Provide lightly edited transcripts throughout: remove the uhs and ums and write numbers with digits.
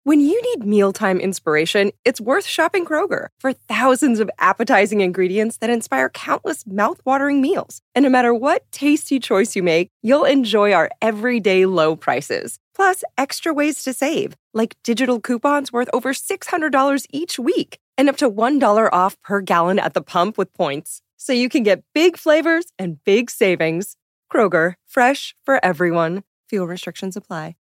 When you need mealtime inspiration, it's worth shopping Kroger for thousands of appetizing ingredients that inspire countless mouthwatering meals. And no matter what tasty choice you make, you'll enjoy our everyday low prices. Plus, extra ways to save, like digital coupons worth over $600 each week and up to $1 off per gallon at the pump with points. So you can get big flavors and big savings. Kroger, fresh for everyone. Fuel restrictions apply.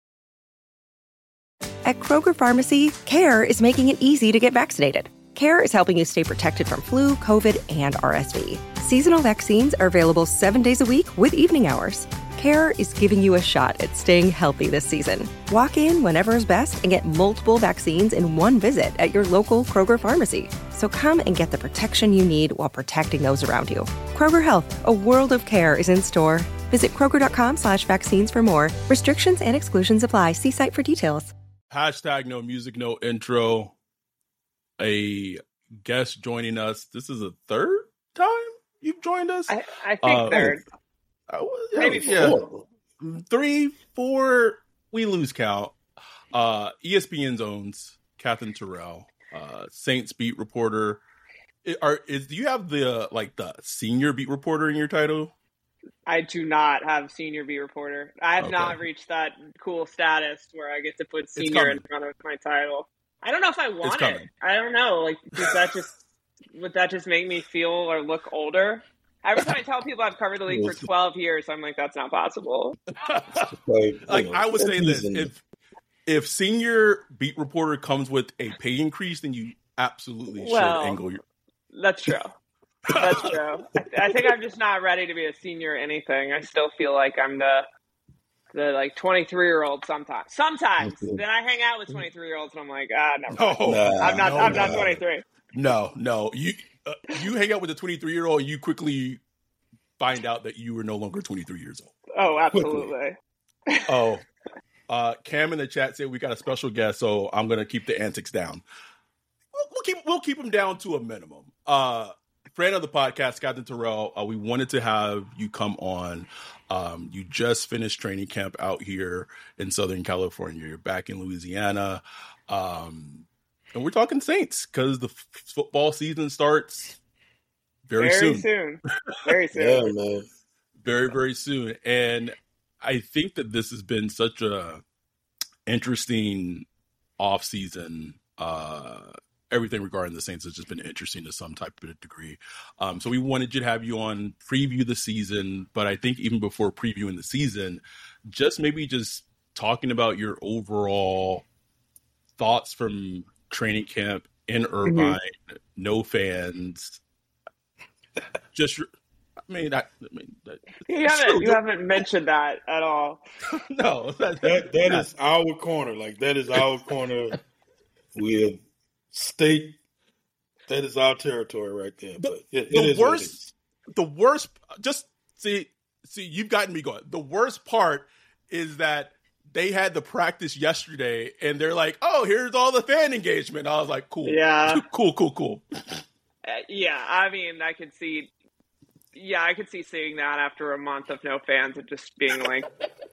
At Kroger Pharmacy, CARE is making it easy to get vaccinated. CARE is helping you stay protected from flu, COVID, and RSV. Seasonal vaccines are available 7 days a week with evening hours. CARE is giving you a shot at staying healthy this season. Walk in whenever is best and get multiple vaccines in one visit at your local Kroger Pharmacy. So come and get the protection you need while protecting those around you. Kroger Health, a world of care is in store. Visit Kroger.com/vaccines for more. Restrictions and exclusions apply. See site for details. Hashtag no music, no intro. A guest joining us. This is the third time you've joined us? I think third. Maybe four. 3, 4, we lose count. ESPN Zone's Catherine Terrell, Saints beat reporter. Do you have the senior beat reporter in your title? I do not have senior beat reporter. I have not reached that cool status where I get to put senior in front of my title. I don't know if I want it. I don't know. Would that just make me feel or look older? Every time I tell people I've covered the league for 12 years, I'm like, that's not possible. I would say this: if senior beat reporter comes with a pay increase, then you absolutely should angle your. That's true. That's true. I think I'm just not ready to be a senior or anything. I still feel like I'm the 23-year-old sometimes. Sometimes. Then I hang out with 23-year-olds and I'm like, I'm not 23. No. You hang out with a 23-year-old, you quickly find out that you were no longer 23 years old. Oh, absolutely. Cam in the chat said we got a special guest, so I'm going to keep the antics down. We'll keep them down to a minimum. Friend of the podcast, Catherine Terrell, we wanted to have you come on. You just finished training camp out here in Southern California. You're back in Louisiana. And we're talking Saints because the football season starts very soon. Very soon. Yeah, man. Very, very soon. And I think that this has been such a interesting offseason. Everything regarding the Saints has just been interesting to some type of degree. So we wanted you to have you on, preview the season. But I think even before previewing the season, just talking about your overall thoughts from training camp in Irvine, no fans. You haven't mentioned that at all. No, that is our corner. That is our corner. We have state. That is our territory right there. The worst. Just see, you've gotten me going. The worst part is that they had the practice yesterday, and they're like, "Oh, here's all the fan engagement." I was like, "Cool, yeah, cool." Yeah, I mean, I could see seeing that after a month of no fans and just being like.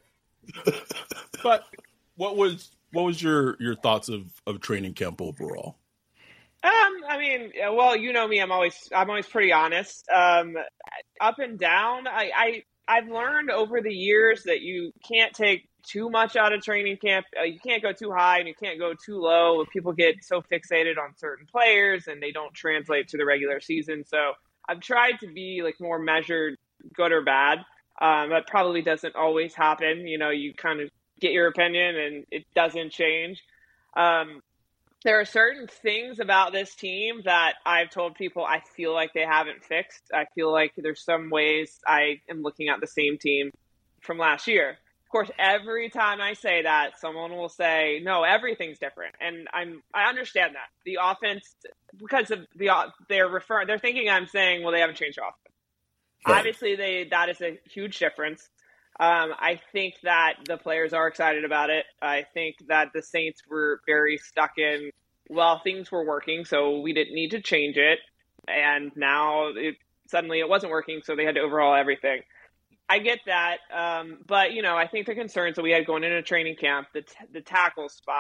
But what was your thoughts of training camp overall? I mean, well, you know me, I'm always pretty honest. Up and down, I've learned over the years that you can't take too much out of training camp. You can't go too high and you can't go too low. People get so fixated on certain players and they don't translate to the regular season. So I've tried to be more measured, good or bad. That probably doesn't always happen. You kind of get your opinion and it doesn't change. There are certain things about this team that I've told people I feel like they haven't fixed. I feel like there's some ways I am looking at the same team from last year. Of course, every time I say that, someone will say, no, everything's different. And I understand that. The offense, because of they're thinking I'm saying, well, they haven't changed their offense. Right. Obviously, that is a huge difference. I think that the players are excited about it. I think that the Saints were very stuck in, well, things were working, so we didn't need to change it. And now suddenly it wasn't working, so they had to overhaul everything. I get that. But, I think the concerns that we had going into training camp, the tackle spot,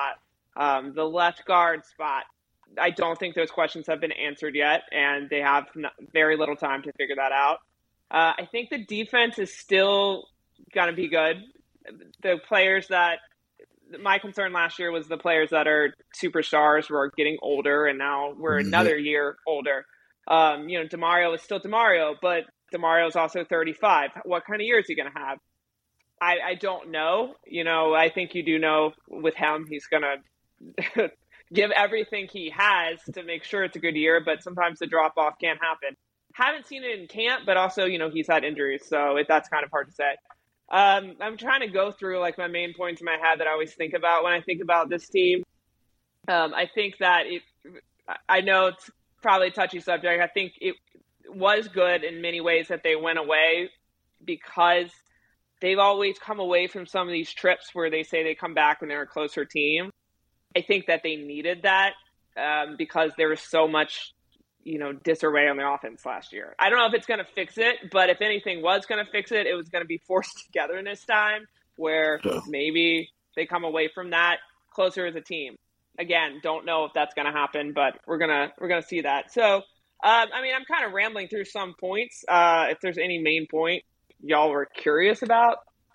The left guard spot, I don't think those questions have been answered yet, and they have very little time to figure that out. I think the defense is still going to be good. The players that my concern last year was the players that are superstars were getting older, and now we're another year older. DeMario is still DeMario, but DeMario is also 35. What kind of year is he going to have? I don't know. I think you do know with him, he's going to give everything he has to make sure it's a good year, but sometimes the drop-off can't happen. Haven't seen it in camp, but also, he's had injuries, so that's kind of hard to say. I'm trying to go through my main points in my head that I always think about when I think about this team. I think that I know it's probably a touchy subject. I think it was good in many ways that they went away because they've always come away from some of these trips where they say they come back when they're a closer team. I think that they needed that because there was so much disarray on the offense last year. I don't know if it's going to fix it, but if anything was going to fix it, it was going to be forced togetherness time where maybe they come away from that closer as a team. Again, don't know if that's going to happen, but we're going to see that. So, I'm kind of rambling through some points. If there's any main point y'all were curious about,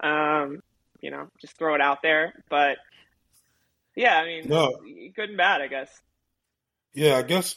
just throw it out there. But yeah, good and bad, I guess. Yeah, I guess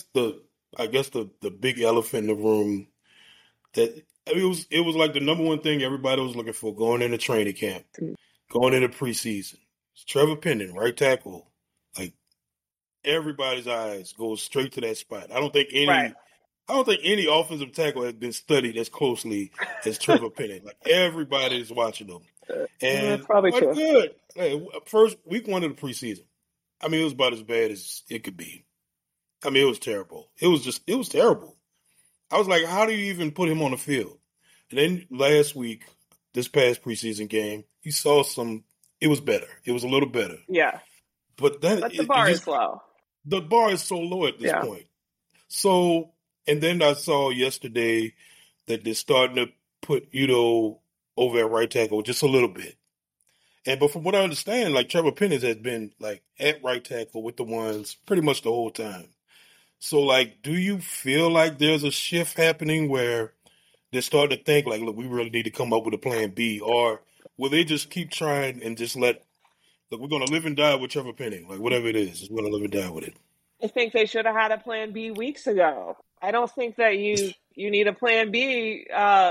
the big elephant in the room that it was like the number one thing everybody was looking for going into training camp, going into preseason. It's Trevor Penning, right tackle. Like everybody's eyes go straight to that spot. I don't think any offensive tackle has been studied as closely as Trevor Penning. Like everybody's watching him. And that's probably true. Good. Hey, first week 1 of the preseason. It was about as bad as it could be. It was terrible. It was terrible. I was like, how do you even put him on the field? And then last week, this past preseason game, you saw it was better. It was a little better. Yeah. But the bar is low. The bar is so low at this point. So, and then I saw yesterday that they're starting to put Udo over at right tackle just a little bit. But from what I understand, Trevor Penning has been at right tackle with the ones pretty much the whole time. So, do you feel like there's a shift happening where they're starting to think, look, we really need to come up with a plan B? Or will they just keep trying and just we're going to live and die with Trevor Penning, whatever it is, we're going to live and die with it? I think they should have had a plan B weeks ago. I don't think that you need a plan B.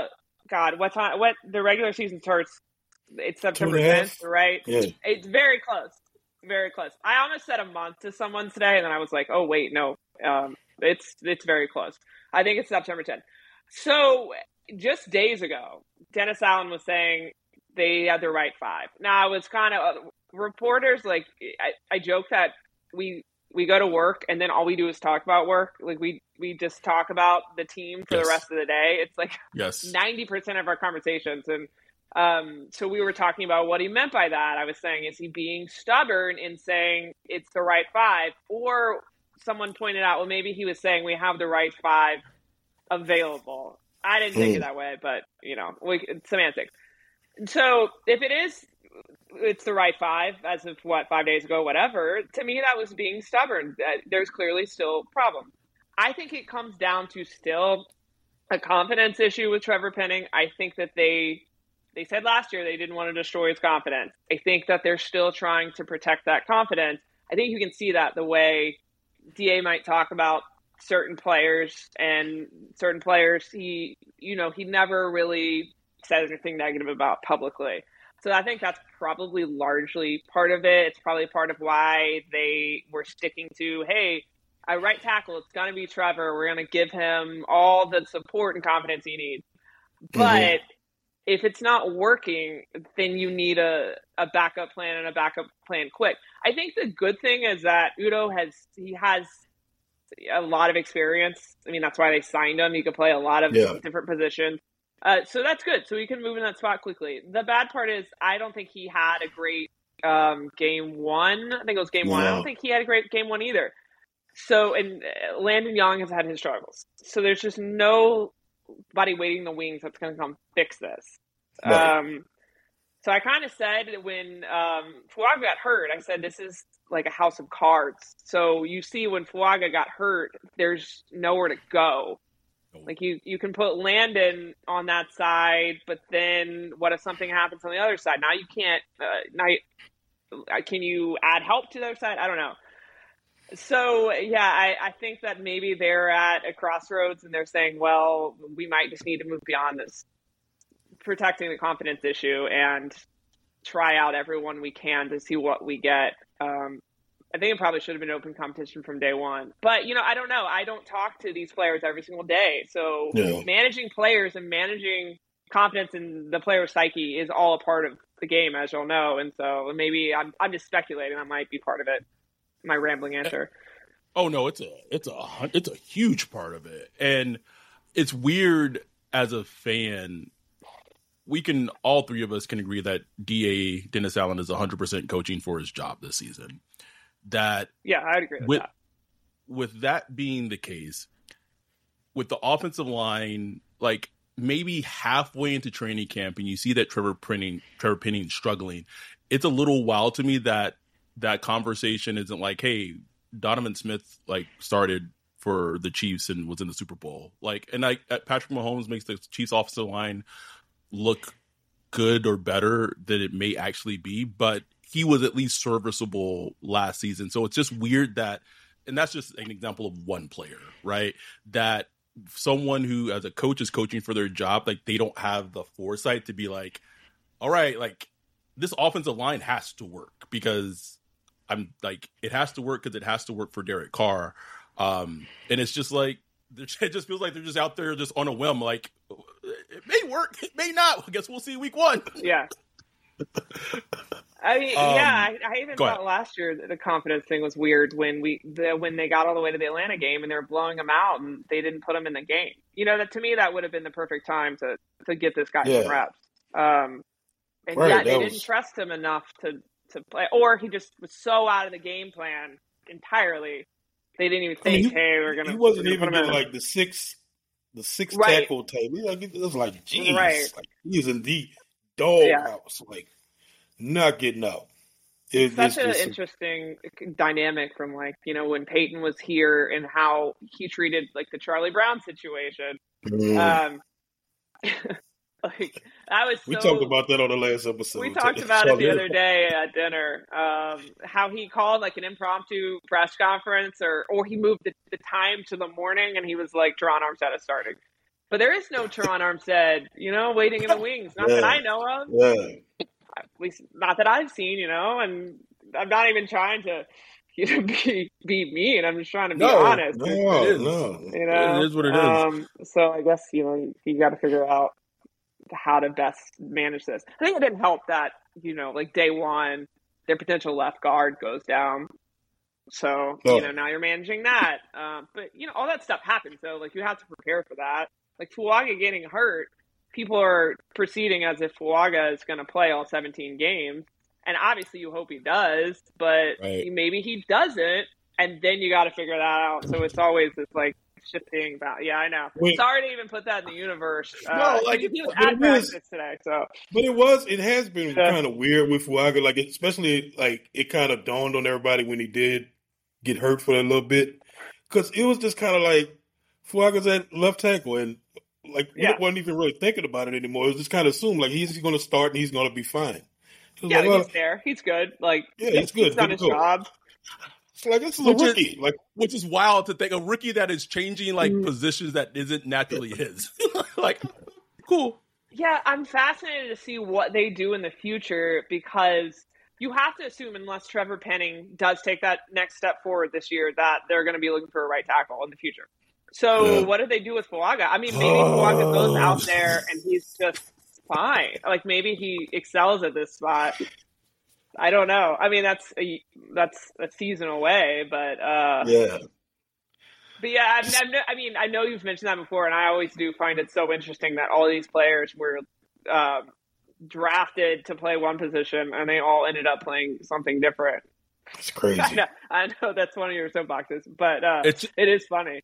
What the regular season starts? It's September 10th, right? Yeah. It's very close. Very close. I almost said a month to someone today, and then I was like, oh, wait, no. It's very close. I think it's September 10th. So just days ago, Dennis Allen was saying they had the right 5. Now, I was kind of reporters, I joke that we go to work, and then all we do is talk about work. We just talk about the team for the rest of the day. It's 90% of our conversations. And so we were talking about what he meant by that. I was saying, is he being stubborn in saying it's the right 5? Or someone pointed out, well, maybe he was saying we have the right 5 available. I didn't take it that way, but, it's semantics. So if it's the right 5 as of 5 days ago, whatever, to me, that was being stubborn. There's clearly still a problem. I think it comes down to still a confidence issue with Trevor Penning. I think that they said last year they didn't want to destroy his confidence. I think that they're still trying to protect that confidence. I think you can see that the way DA might talk about certain players, and certain players he never really said anything negative about publicly. So I think that's probably largely part of it. It's probably part of why they were sticking to, hey, a right tackle, it's going to be Trevor. We're going to give him all the support and confidence he needs. But if it's not working, then you need a backup plan, and a backup plan quick. I think the good thing is that Udo has a lot of experience. That's why they signed him. He could play a lot of different positions. So that's good. So he can move in that spot quickly. The bad part is I don't think he had a great game 1. I think it was game 1. I don't think he had a great game 1 either. So, and Landon Young has had his struggles. So there's just nobody waiting in the wings that's going to come fix this. Right. So I kind of said when Fuad got hurt, I said, this is like a house of cards. So you see when Fuaga got hurt, there's nowhere to go. Like you can put Landon on that side, but then what if something happens on the other side? Now you can't. Can you add help to the other side? I don't know. So yeah, I think that maybe they're at a crossroads and they're saying, well, we might just need to move beyond this protecting the confidence issue and try out everyone we can to see what we get. I think it probably should have been open competition from day one. But, I don't know. I don't talk to these players every single day. So managing players and managing confidence in the player's psyche is all a part of the game, as you'll know. And so maybe I'm just speculating. That might be part of it. My rambling answer. Oh, no, it's a huge part of it. And it's weird as a fan. All three of us can agree that DA Dennis Allen is 100% coaching for his job this season. I'd agree with that. With that being the case, with the offensive line, like maybe halfway into training camp, and you see that Trevor Penning struggling, it's a little wild to me that conversation isn't like, hey, Donovan Smith started for the Chiefs and was in the Super Bowl. Patrick Mahomes makes the Chiefs offensive line look good or better than it may actually be, but he was at least serviceable last season. So it's just weird and that's just an example of one player, right? That someone who as a coach is coaching for their job, they don't have the foresight to be like, all right, this offensive line has to work because it has to work because it has to work for Derek Carr. And it's just it just feels like they're just out there just on a whim. It may work, it may not. I guess we'll see week one. Yeah. I mean, I even thought last year that the confidence thing was weird when they got all the way to the Atlanta game and they were blowing them out and they didn't put them in the game. That to me that would have been the perfect time to get this guy some reps. They didn't trust him enough to play, or he just was so out of the game plan entirely. They didn't even think, hey, we're gonna. He wasn't even getting the six tackle type. It was like, geez, he was in the doghouse, not getting out. It's such an interesting dynamic from when Peyton was here and how he treated the Charlie Brown situation. We talked about that on the last episode. We talked about it the other day at dinner. How he called an impromptu press conference, or he moved the time to the morning, and he was like, Teron Armstead is starting. But there is no Teron Armstead, waiting in the wings. Not that I know of. Yeah. At least not that I've seen, and I'm not even trying to be mean. I'm just trying to be honest. No. It is what it is. So I guess, you got to figure out how to best manage this. I think it didn't help that, day one, their potential left guard goes down. So, now you're managing that. But, all that stuff happens. So, you have to prepare for that. Fuaga getting hurt, people are proceeding as if Fuaga is going to play all 17 games. And obviously you hope he does, but maybe he doesn't. And then you got to figure that out. So it's always this shifting about. Yeah, I know. Sorry to even put that in the universe. He was at practice today. So, but it has been kind of weird with Fuaga. Especially it kind of dawned on everybody when he did get hurt for a little bit, because it was just kind of Fuaga's at left tackle, and we wasn't even really thinking about it anymore. It was just kind of assumed he's going to start and he's going to be fine. Yeah, he's there. He's good. He's good. He's done his job. This is a rookie. Which is wild to think. A rookie that is changing positions that isn't naturally his. Cool. Yeah, I'm fascinated to see what they do in the future, because you have to assume, unless Trevor Penning does take that next step forward this year, that they're going to be looking for a right tackle in the future. So what do they do with Fuaga? I mean, maybe Fuaga goes out there and he's just fine. Maybe he excels at this spot. I don't know. I mean, that's a season away, but But yeah, I know you've mentioned that before, and I always do find it so interesting that all these players were drafted to play one position, and they all ended up playing something different. It's crazy. I know that's one of your soapboxes, but it is funny.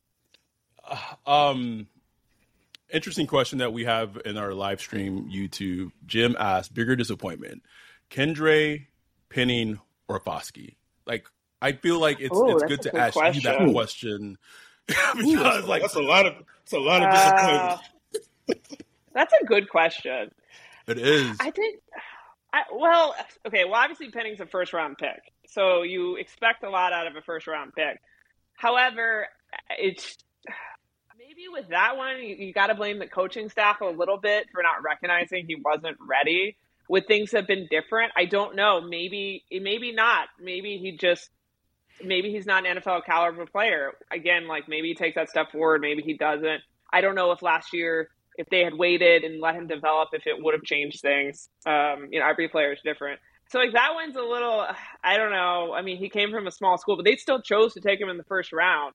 Interesting question that we have in our live stream YouTube. Jim asked, bigger disappointment, Kendre, Penning, or Foskey? Like, I feel like it's good to ask you that question because like that's a lot of disappointment. That's a good question. It is. I think. Obviously Penning's a first round pick, so you expect a lot out of a first round pick. However, it's maybe with that one, you got to blame the coaching staff a little bit for not recognizing he wasn't ready. Would things have been different? I don't know. Maybe not. Maybe he's not an NFL caliber player. Again, like maybe he takes that step forward. Maybe he doesn't. I don't know if last year, if they had waited and let him develop, if it would have changed things. Every player is different. So like that one's a little, I don't know. I mean, he came from a small school, but they still chose to take him in the first round.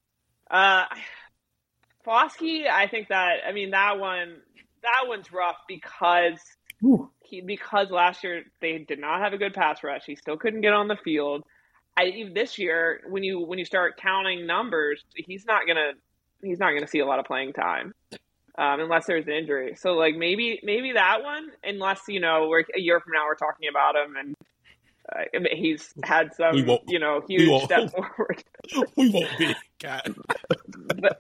Foskey, I think that one's rough because last year they did not have a good pass rush. He still couldn't get on the field. Even this year, when you start counting numbers, he's not gonna see a lot of playing time. Unless there's an injury. So like maybe that one, unless, we're a year from now, we're talking about him and he's had some, huge step forward. We won't be, Kat. But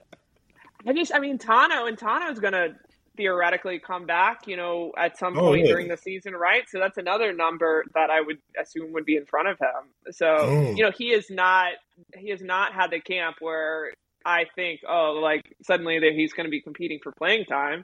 Tano's going to theoretically come back, at some point during the season, right? So that's another number that I would assume would be in front of him. So, he has not had the camp where I think, suddenly that he's going to be competing for playing time.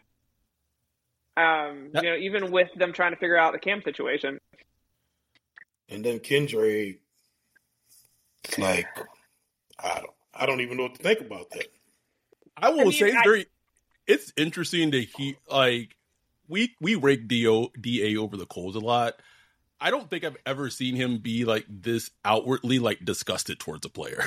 Even with them trying to figure out the camp situation. And then Kendra, like, I don't even know what to think about that. I will say it's interesting that we rake DA over the coals a lot. I don't think I've ever seen him be like this outwardly like disgusted towards a player.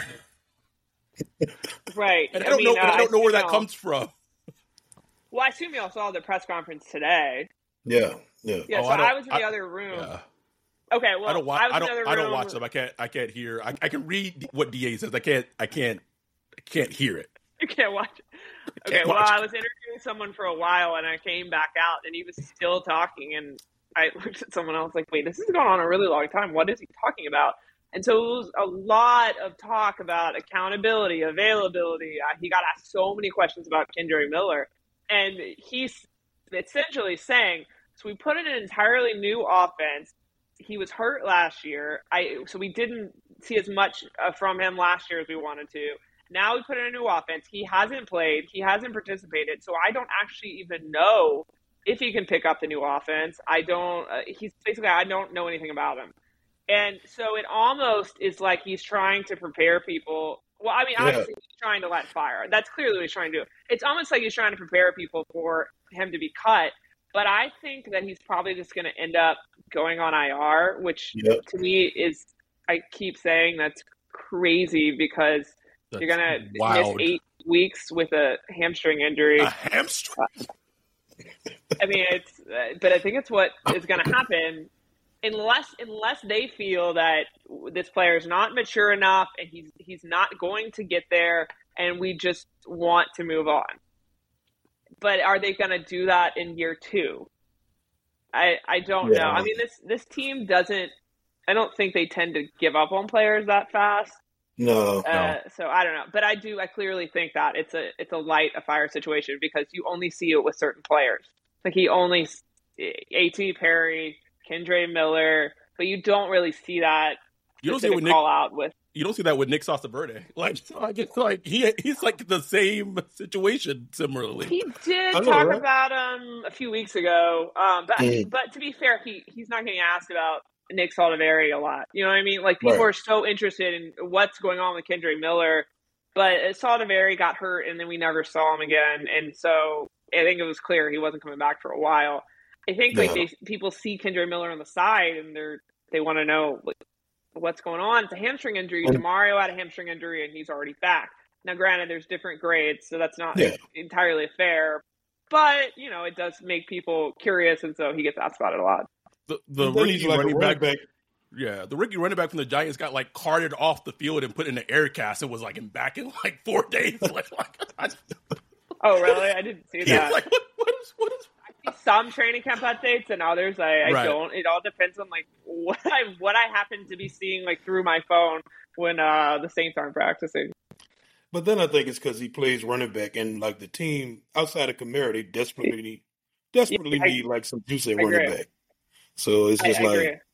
Right. And I don't know where that comes from. Well, I assume you all saw the press conference today. Yeah. So I was in the other room. Yeah. Okay, well, I don't watch them. I can't hear. I can read what DA says. I can't hear it. You can't watch it. Okay, I was interviewing someone for a while and I came back out and he was still talking and I looked at someone else like, wait, this has gone on a really long time. What is he talking about? And so it was a lot of talk about accountability, availability. He got asked so many questions about Kendre Miller. And he's essentially saying, so we put in an entirely new offense. He was hurt last year. So we didn't see as much from him last year as we wanted to. Now we put in a new offense. He hasn't played. He hasn't participated. So I don't actually even know if he can pick up the new offense. I don't know anything about him. And so it almost is like he's trying to prepare people. Well, I mean, obviously he's trying to light fire. That's clearly what he's trying to do. It's almost like he's trying to prepare people for him to be cut. But I think that he's probably just going to end up going on IR, which to me is, I keep saying that's crazy because you're going to miss 8 weeks with a hamstring injury. A hamstring? I mean, but I think it's what is going to happen. Unless they feel that this player is not mature enough and he's not going to get there and we just want to move on. But are they going to do that in year 2? I don't know. I mean, this team doesn't – I don't think they tend to give up on players that fast. No. So I don't know. But I clearly think that it's a light a fire situation because you only see it with certain players. Like A.T. Perry – Kendre Miller, but you don't really see that. You don't see it with You don't see that with Nick Sosaverde. He's like the same situation similarly. He did talk about him a few weeks ago, but to be fair, he's not getting asked about Nick Sosaverde a lot. You know what I mean? Like people are so interested in what's going on with Kendre Miller, but Sosaverde got hurt and then we never saw him again, and so I think it was clear he wasn't coming back for a while. I think people see Kendre Miller on the side and they want to know what's going on. It's a hamstring injury. Demario had a hamstring injury and he's already back. Now, granted, there's different grades, so that's not entirely fair. But it does make people curious, and so he gets asked about it a lot. The rookie running back. Yeah, the rookie running back from the Giants got carted off the field and put in an air cast and was back in 4 days. Oh, really? I didn't see that. What is? some training camp updates and others I Right. don't. It all depends on like what I happen to be seeing like through my phone when the Saints aren't practicing. But then I think it's because he plays running back, and like the team outside of Kamara, they desperately need like some juice at running back. So it's just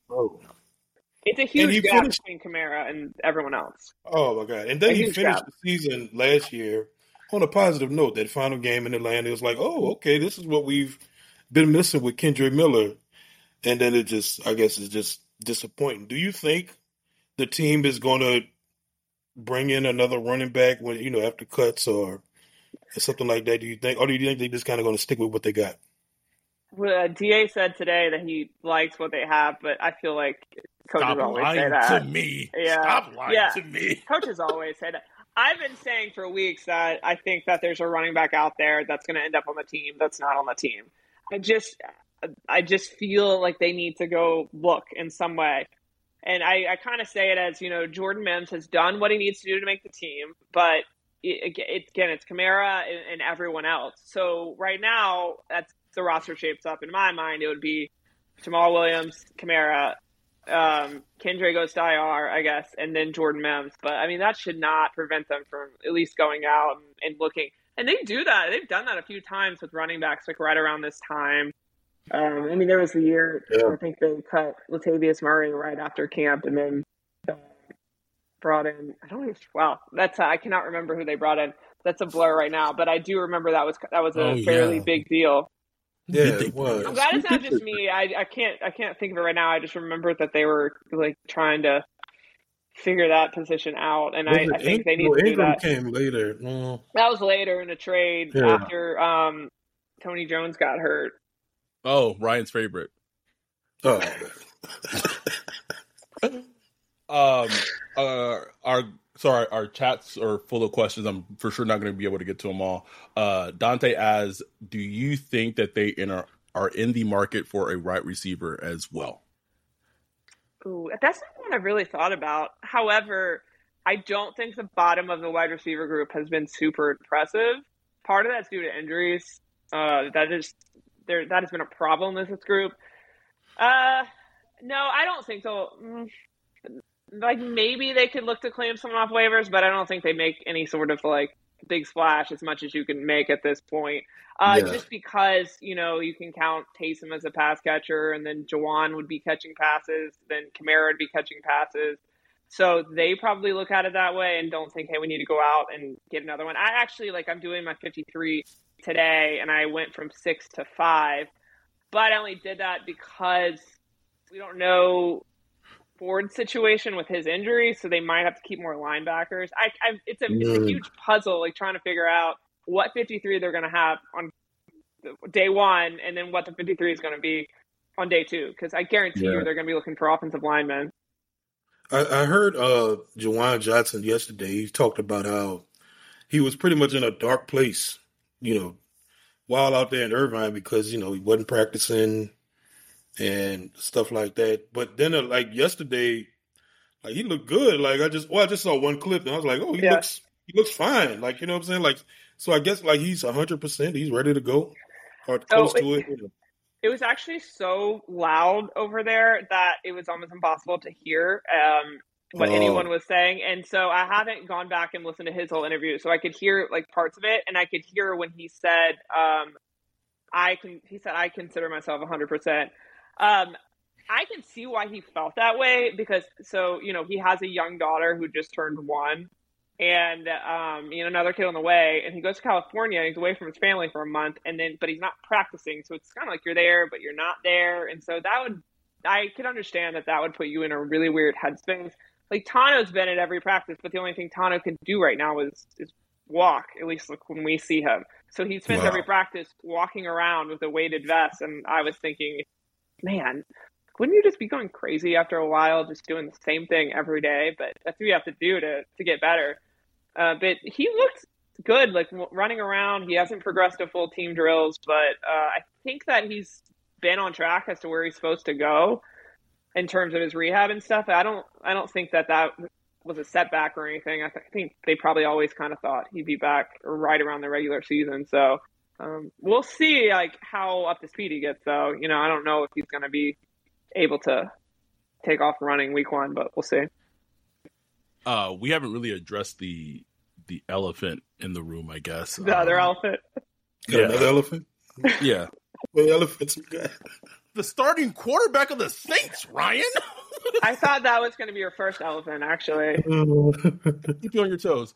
it's a huge gap between Kamara and everyone else. Oh my God! And then he finished the season last year on a positive note. That final game in Atlanta, it was like, oh, okay, this is what we've been missing with Kendrick Miller, and then I guess it's just disappointing. Do you think the team is going to bring in another running back when after cuts or something like that? Do you think they're just kind of going to stick with what they got? Well, DA said today that he likes what they have, but I feel like coaches always say that. Stop lying to me. Yeah. Stop lying to me. Coaches always say that. I've been saying for weeks that I think that there's a running back out there that's going to end up on the team that's not on the team. I just feel like they need to go look in some way. And I kind of say it as, Jordan Mims has done what he needs to do to make the team, but it's Kamara and everyone else. So right now, that's the roster shapes up. In my mind, it would be Jamal Williams, Kamara, Kendra goes to IR, I guess, and then Jordan Mims. But, I mean, that should not prevent them from at least going out and looking. And they do that. They've done that a few times with running backs, like right around this time. There was a year, I think they cut Latavius Murray right after camp and then brought in, I cannot remember who they brought in. That's a blur right now, but I do remember that was a fairly big deal. Yeah, it was. I'm glad it's not just me. I can't think of it right now. I just remember that they were like trying to figure that position out, and I think they need to do that. Came later. That was later in a trade after Tony Jones got hurt. Oh, Ryan's favorite. Oh. Our chats are full of questions. I'm for sure not going to be able to get to them all. Dante asks, do you think that they are in the market for a right receiver as well? Ooh, that's not one I've really thought about. However, I don't think the bottom of the wide receiver group has been super impressive. Part of that's due to injuries. That has been a problem with this group. No, I don't think so. Like maybe they could look to claim someone off waivers, but I don't think they make any sort of like big splash as much as you can make at this point. Just because, you can count Taysom as a pass catcher, and then Jawan would be catching passes, then Kamara would be catching passes. So they probably look at it that way and don't think, hey, we need to go out and get another one. I actually, I'm doing my 53 today, and I went from 6 to 5, but I only did that because we don't know Ford's situation with his injury, so they might have to keep more linebackers. It's a huge puzzle, trying to figure out what 53 they're going to have on day one, and then what the 53 is going to be on day two, because I guarantee you they're going to be looking for offensive linemen. I heard Juwan Johnson yesterday. He talked about how he was pretty much in a dark place, while out there in Irvine because, he wasn't practicing and stuff like that. But then, yesterday, he looked good. I just saw one clip and I was like, oh, he looks fine. You know what I'm saying? So I guess he's 100%. He's ready to go or close to it. It was actually so loud over there that it was almost impossible to hear what anyone was saying. And so I haven't gone back and listened to his whole interview. So I could hear parts of it, and I could hear when he said, I consider myself 100%. I can see why he felt that way because, he has a young daughter who just turned 1 and, another kid on the way, and he goes to California and he's away from his family for a month but he's not practicing. So it's kind of like you're there, but you're not there. And so I could understand that would put you in a really weird headspace. Tano's been at every practice, but the only thing Tano can do right now is walk, at least when we see him. So he spends every practice walking around with a weighted vest. And I was thinking, man, wouldn't you just be going crazy after a while, just doing the same thing every day? But that's what you have to do to get better. But he looks good, running around. He hasn't progressed to full team drills, but I think that he's been on track as to where he's supposed to go in terms of his rehab and stuff. I don't think that was a setback or anything. I think they probably always kind of thought he'd be back right around the regular season. So We'll see like how up to speed he gets, though. I don't know if he's going to be able to take off running week 1, but we'll see. We haven't really addressed the elephant in the room, I guess. The other elephant. Another elephant? Yeah. What elephants we got? The starting quarterback of the Saints, Ryan. I thought that was going to be your first elephant, actually. Keep you on your toes.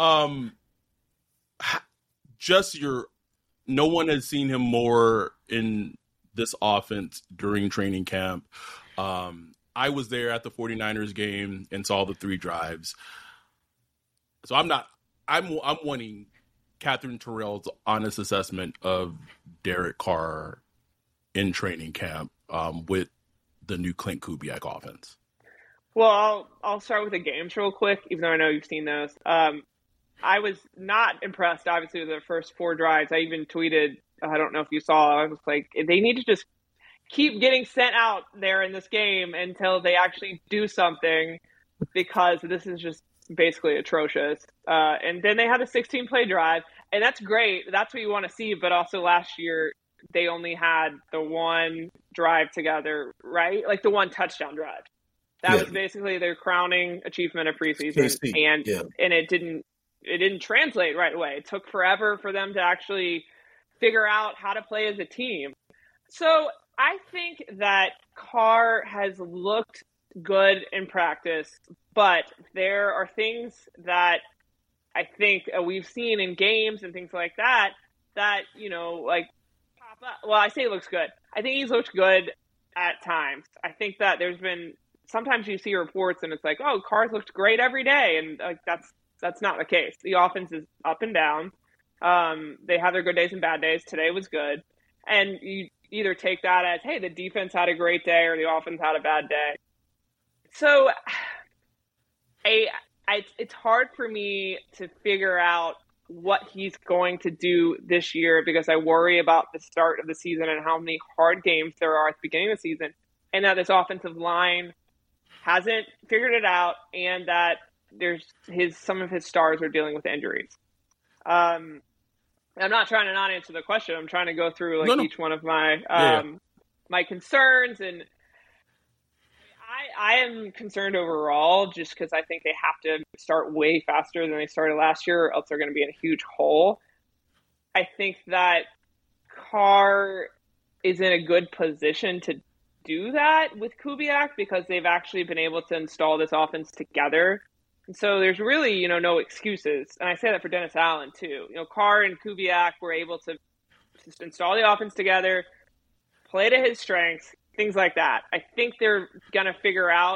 No one has seen him more in this offense during training camp. I was there at the 49ers game and saw the 3 drives. So I'm wanting Catherine Terrell's honest assessment of Derek Carr in training camp with the new Clint Kubiak offense. Well, I'll start with the games real quick, even though I know you've seen those. I was not impressed, obviously, with the first 4 drives. I even tweeted, I don't know if you saw, I was like, they need to just keep getting sent out there in this game until they actually do something, because this is just basically atrocious. And then they had a 16-play drive, and that's great. That's what you want to see. But also last year, they only had the 1 drive together, right? Like the 1 touchdown drive. That was basically their crowning achievement of preseason, and it didn't translate right away. It took forever for them to actually figure out how to play as a team. So I think that Carr has looked good in practice, but there are things that I think we've seen in games and things like that, like pop up. Well, I say he looks good. I think he's looked good at times. I think that there's been, sometimes you see reports and it's like, oh, Carr's looked great every day. And like, that's not the case. The offense is up and down. They have their good days and bad days. Today was good. And you either take that as, hey, the defense had a great day or the offense had a bad day. So it's hard for me to figure out what he's going to do this year, because I worry about the start of the season and how many hard games there are at the beginning of the season, and that this offensive line hasn't figured it out, and that some of his stars are dealing with injuries. I'm not trying to not answer the question. I'm trying to go through each one of my my concerns, and I am concerned overall, just because I think they have to start way faster than they started last year, or else they're going to be in a huge hole. I think that Carr is in a good position to do that with Kubiak, because they've actually been able to install this offense together. And so there's really, no excuses. And I say that for Dennis Allen too. Carr and Kubiak were able to just install the offense together, play to his strengths, things like that. I think they're going to figure out,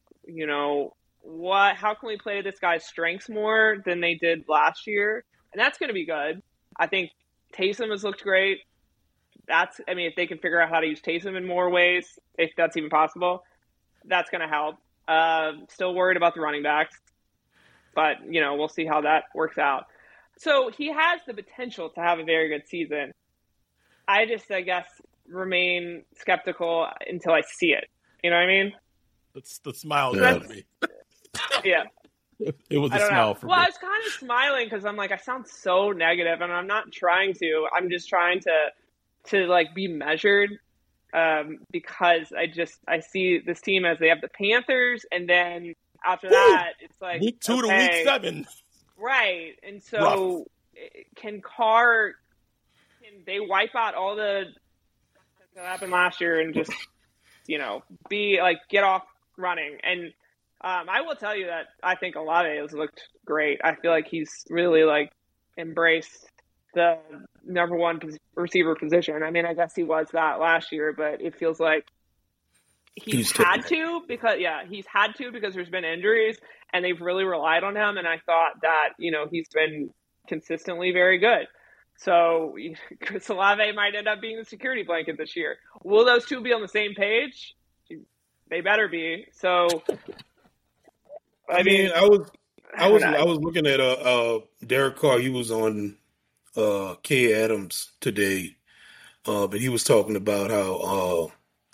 how can we play to this guy's strengths more than they did last year? And that's going to be good. I think Taysom has looked great. If they can figure out how to use Taysom in more ways, if that's even possible, that's going to help. Still worried about the running backs, but, we'll see how that works out. So he has the potential to have a very good season. I guess, remain skeptical until I see it. You know what I mean? That's the smile for me. Yeah. It was a smile for me. Well, I was kind of smiling because I'm like, I sound so negative, and I'm not trying to. I'm just trying to be measured, because I see this team as they have the Panthers, and then after that, it's like week 2 to week 7. Right. And so can they wipe out all the that happened last year and just, be like, get off running? And I will tell you that I think Olave has looked great. I feel like he's really embraced the number 1 receiver position. I mean, I guess he was that last year, but it feels like he's had to because there's been injuries and they've really relied on him. And I thought that, he's been consistently very good. So Chris Olave might end up being the security blanket this year. Will those two be on the same page? They better be. So, I was looking at Derek Carr. He was on Kay Adams today, but he was talking about how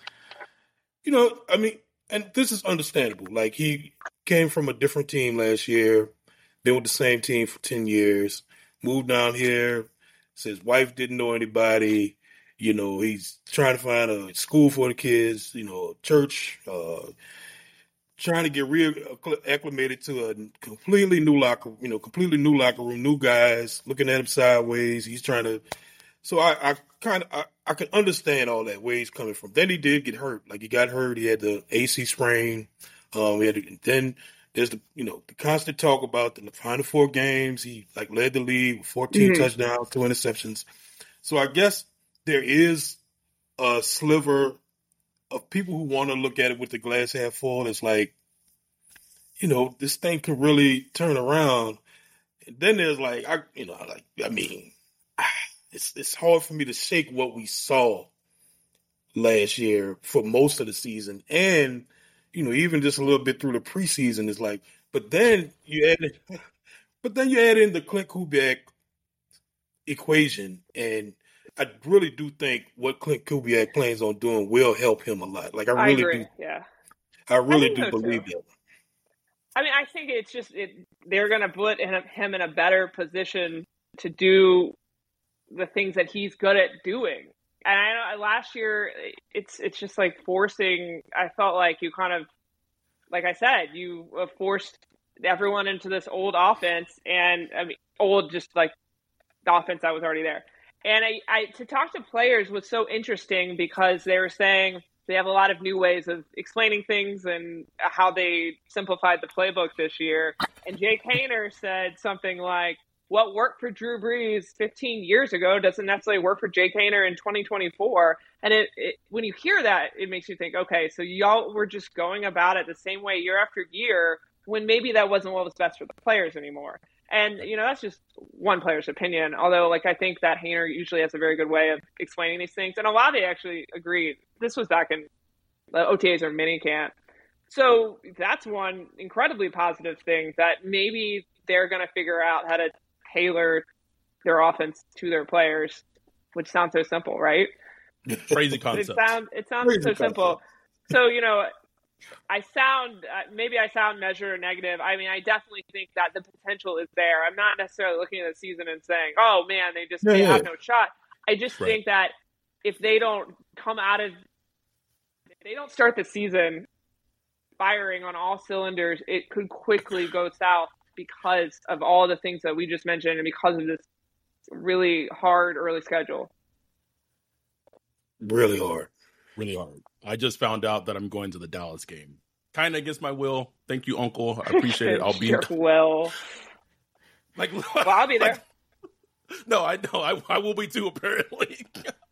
and this is understandable. Like, he came from a different team last year, been with the same team for 10 years, moved down here. So his wife didn't know anybody. He's trying to find a school for the kids, church, trying to get acclimated to a completely new locker room, new guys looking at him sideways. He's trying to. So I can understand all that, where he's coming from. Then he did get hurt. Like, he got hurt. He had the AC sprain. Then there's the constant talk about the Final Four games. He led the league with 14 touchdowns, 2 interceptions. So I guess there is a sliver of people who want to look at it with the glass half full. It's like, this thing could really turn around. And then there's it's hard for me to shake what we saw last year for most of the season. And, even just a little bit through the preseason is like, but then you add in the Klint Kubiak equation. And I really do think what Klint Kubiak plans on doing will help him a lot. Like, I really agree. do. Yeah. I really do believe that. I mean, I think it's just they're going to put him in a better position to do the things that he's good at doing. And I know last year it's just like forcing. I felt like you kind of, like I said, you forced everyone into this old offense, and I mean old just like the offense that was already there. And I to talk to players was so interesting because they were saying they have a lot of new ways of explaining things and how they simplified the playbook this year. And Jake Haener said something like, what worked for Drew Brees 15 years ago doesn't necessarily work for Jake Haener in 2024. And when you hear that, it makes you think, okay, so y'all were just going about it the same way year after year when maybe that wasn't what was best for the players anymore. And, that's just one player's opinion. Although, I think that Haener usually has a very good way of explaining these things. And Olave actually agreed. This was back in the OTAs or minicamp. So that's one incredibly positive thing, that maybe they're going to figure out how to tailor their offense to their players, which sounds so simple, right? Crazy concept. It sounds so simple. So, I sound measured or negative. I mean, I definitely think that the potential is there. I'm not necessarily looking at the season and saying, oh man, they just have no shot. I just think that if they don't start the season firing on all cylinders, it could quickly go south because of all the things that we just mentioned and because of this really hard early schedule. Really hard. Really hard. I just found out that I'm going to the Dallas game. Kind of against my will. Thank you, Uncle. I appreciate it. I'll be well. I'll be there. No, I know. I will be too, apparently.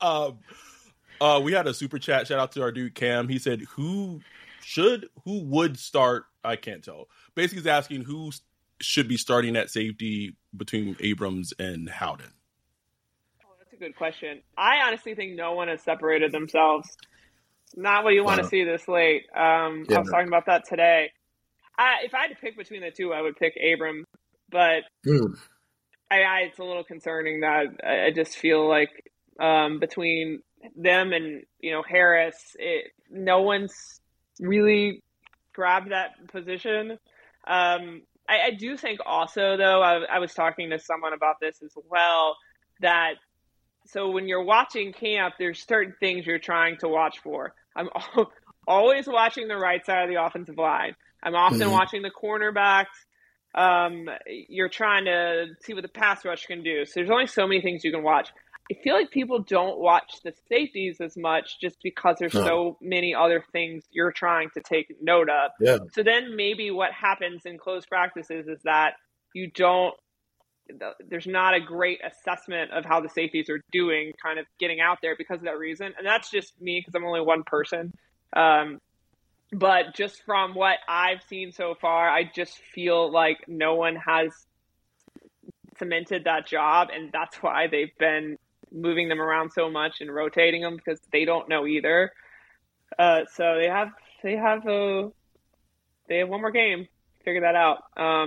We had a super chat. Shout out to our dude Cam. He said, who would start? I can't tell. Basically, he's asking who should be starting at safety between Abrams and Howden. Oh, that's a good question. I honestly think no one has separated themselves. Not what you want to see this late. I was talking about that today. If I had to pick between the two, I would pick Abram, but it's a little concerning that I just feel like between them and Harris, no one's really grabbed that position. I do think also, though, I was talking to someone about this as well, that so when you're watching camp, there's certain things you're trying to watch for. I'm always watching the right side of the offensive line. I'm often watching the cornerbacks. You're trying to see what the pass rush can do. So there's only so many things you can watch. I feel like people don't watch the safeties as much just because there's so many other things you're trying to take note of. Yeah. So then maybe what happens in closed practices is that there's not a great assessment of how the safeties are doing kind of getting out there because of that reason. And that's just me because I'm only one person. But just from what I've seen so far, I just feel like no one has cemented that job. And that's why they've been moving them around so much and rotating them because they don't know either. So they have one more game to figure that out.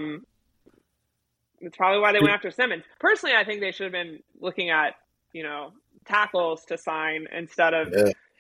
It's probably why they went after Simmons. Personally, I think they should have been looking at, tackles to sign instead of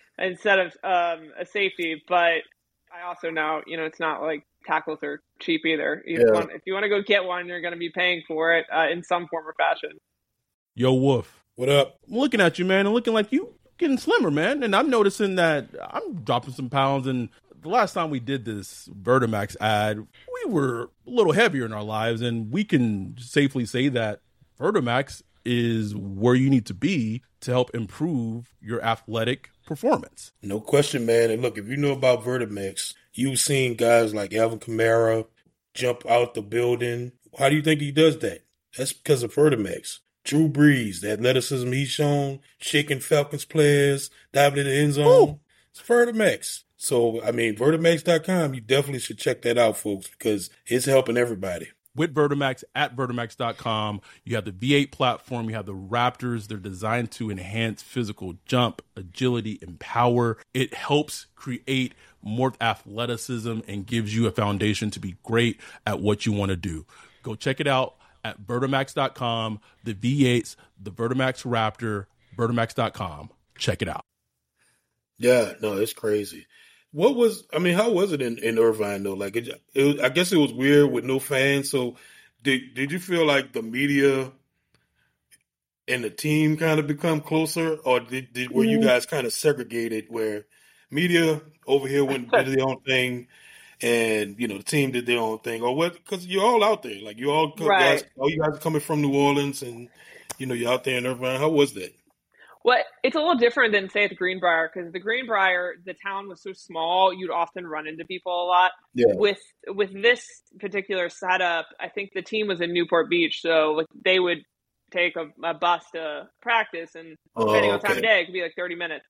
a safety. But I also know, it's not like tackles are cheap either. If you want to go get one, you're going to be paying for it in some form or fashion. Yo, Wolf, What up? I'm looking at you, man, and looking like you getting slimmer, man. And I'm noticing that I'm dropping some pounds. And the last time we did this Vertimax ad, we were a little heavier in our lives. And we can safely say that Vertimax is where you need to be to help improve your athletic performance. No question, man. And look, if you know about Vertimax, you've seen guys like Alvin Kamara jump out the building. How do you think he does that? That's because of Vertimax. Drew Brees, the athleticism he's shown, shaking Falcons players, diving in the end zone. Ooh. It's Vertimax. So, I mean, Vertimax.com, you definitely should check that out, folks, because it's helping everybody. With Vertimax at Vertimax.com, you have the V8 platform, you have the Raptors. They're designed to enhance physical jump, agility, and power. It helps create more athleticism and gives you a foundation to be great at what you want to do. Go check it out at Vertimax.com, the V8s, the Vertimax Raptor, Vertimax.com. Check it out. Yeah, no, it's crazy. How was it in Irvine though? Like, I guess it was weird with no fans. So, did you feel like the media and the team kind of become closer, or were you guys kind of segregated where media over here went and did their own thing, and the team did their own thing, or what? Because you're all out there, like you guys are coming from New Orleans, and you're out there in Irvine. How was that? Well, it's a little different than, say, at the Greenbrier, because the Greenbrier, the town was so small, you'd often run into people a lot. Yeah. With this particular setup, I think the team was in Newport Beach, so they would take a bus to practice, and depending on the time of day, it could be like 30 minutes.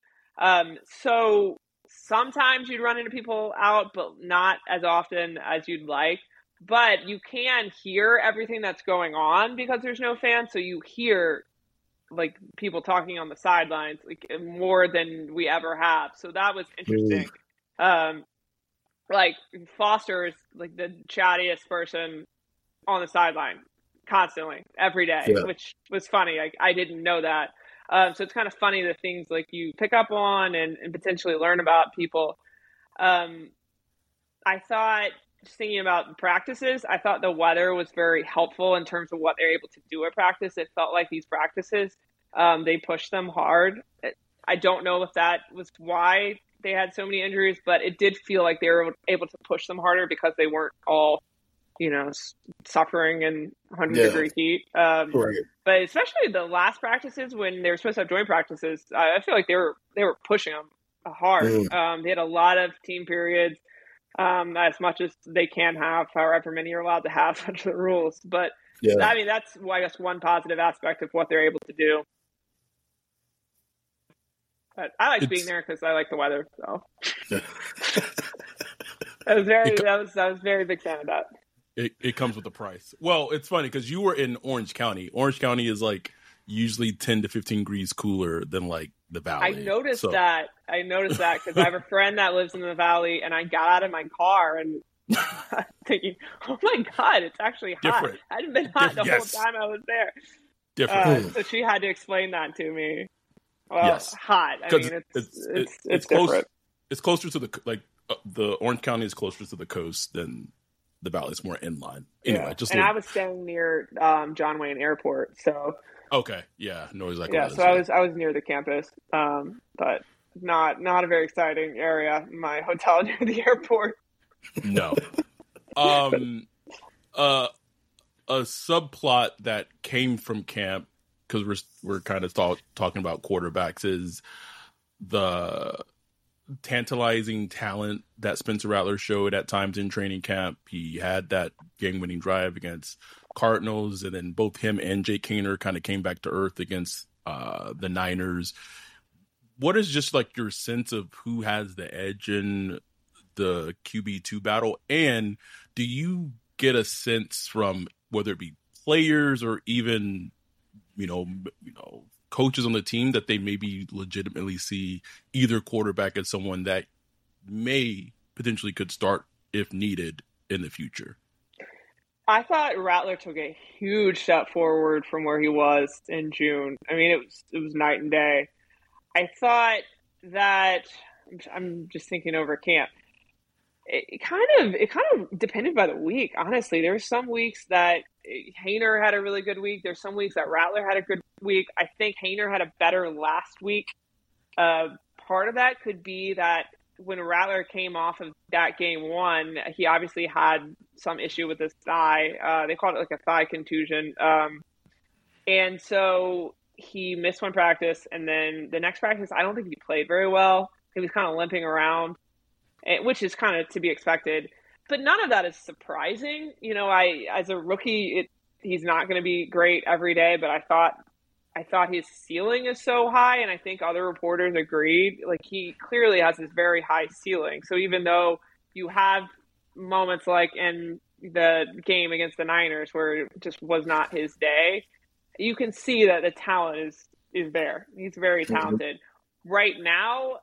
So sometimes you'd run into people out, but not as often as you'd like. But you can hear everything that's going on because there's no fans, so you hear like people talking on the sidelines, like more than we ever have. So that was interesting. Like Foster is like the chattiest person on the sideline constantly every day, which was funny. I didn't know that. So it's kind of funny the things like you pick up on and potentially learn about people. I thought, just thinking about the practices, I thought the weather was very helpful in terms of what they're able to do at practice. It felt like these practices, they pushed them hard. I don't know if that was why they had so many injuries, but it did feel like they were able to push them harder because they weren't all, suffering in 100-degree heat. But especially the last practices when they were supposed to have joint practices, I feel like they were pushing them hard. They had a lot of team periods. As much as they can have, however many you're allowed to have under the rules. But I mean, that's, I guess, one positive aspect of what they're able to do. But I like being there because I like the weather. So I was very big fan of that. It comes with a price. Well, it's funny because you were in Orange County. Orange County is like usually 10 to 15 degrees cooler than like the Valley. I noticed that because I have a friend that lives in the Valley, and I got out of my car and I'm thinking, oh my God, it's actually hot. Different. I hadn't been hot the whole time I was there. Different. So she had to explain that to me. Well, hot. I mean, it's close. different. It's closer to the Orange County is closer to the coast than the Valley. It's more inland. Anyway, I was staying near John Wayne Airport, so. Okay. Yeah. No, exactly. Yeah. So I was near the campus, but not a very exciting area. My hotel near the airport. No. A subplot that came from camp, because we're kind of talking about quarterbacks, is the tantalizing talent that Spencer Rattler showed at times in training camp. He had that game-winning drive against Cardinals, and then both him and Jake Kaner kind of came back to earth against the Niners. What is just like your sense of who has the edge in the QB2 battle? And do you get a sense from whether it be players or even, coaches on the team that they maybe legitimately see either quarterback as someone that may potentially could start if needed in the future? I thought Rattler took a huge step forward from where he was in June. I mean, it was night and day. I thought that, I'm just thinking over camp, it kind of depended by the week. Honestly, there were some weeks that Haener had a really good week. There's some weeks that Rattler had a week. I think Haener had a better last week. Part of that could be that when Rattler came off of that game one, he obviously had some issue with his thigh. They called it like a thigh contusion. And so he missed one practice, and then the next practice, I don't think he played very well. He was kind of limping around, which is kind of to be expected. But none of that is surprising. You know, as a rookie, he's not going to be great every day, but I thought his ceiling is so high, and I think other reporters agreed. Like, he clearly has this very high ceiling. So even though you have moments like in the game against the Niners where it just was not his day, you can see that the talent is there. He's very talented. Right now,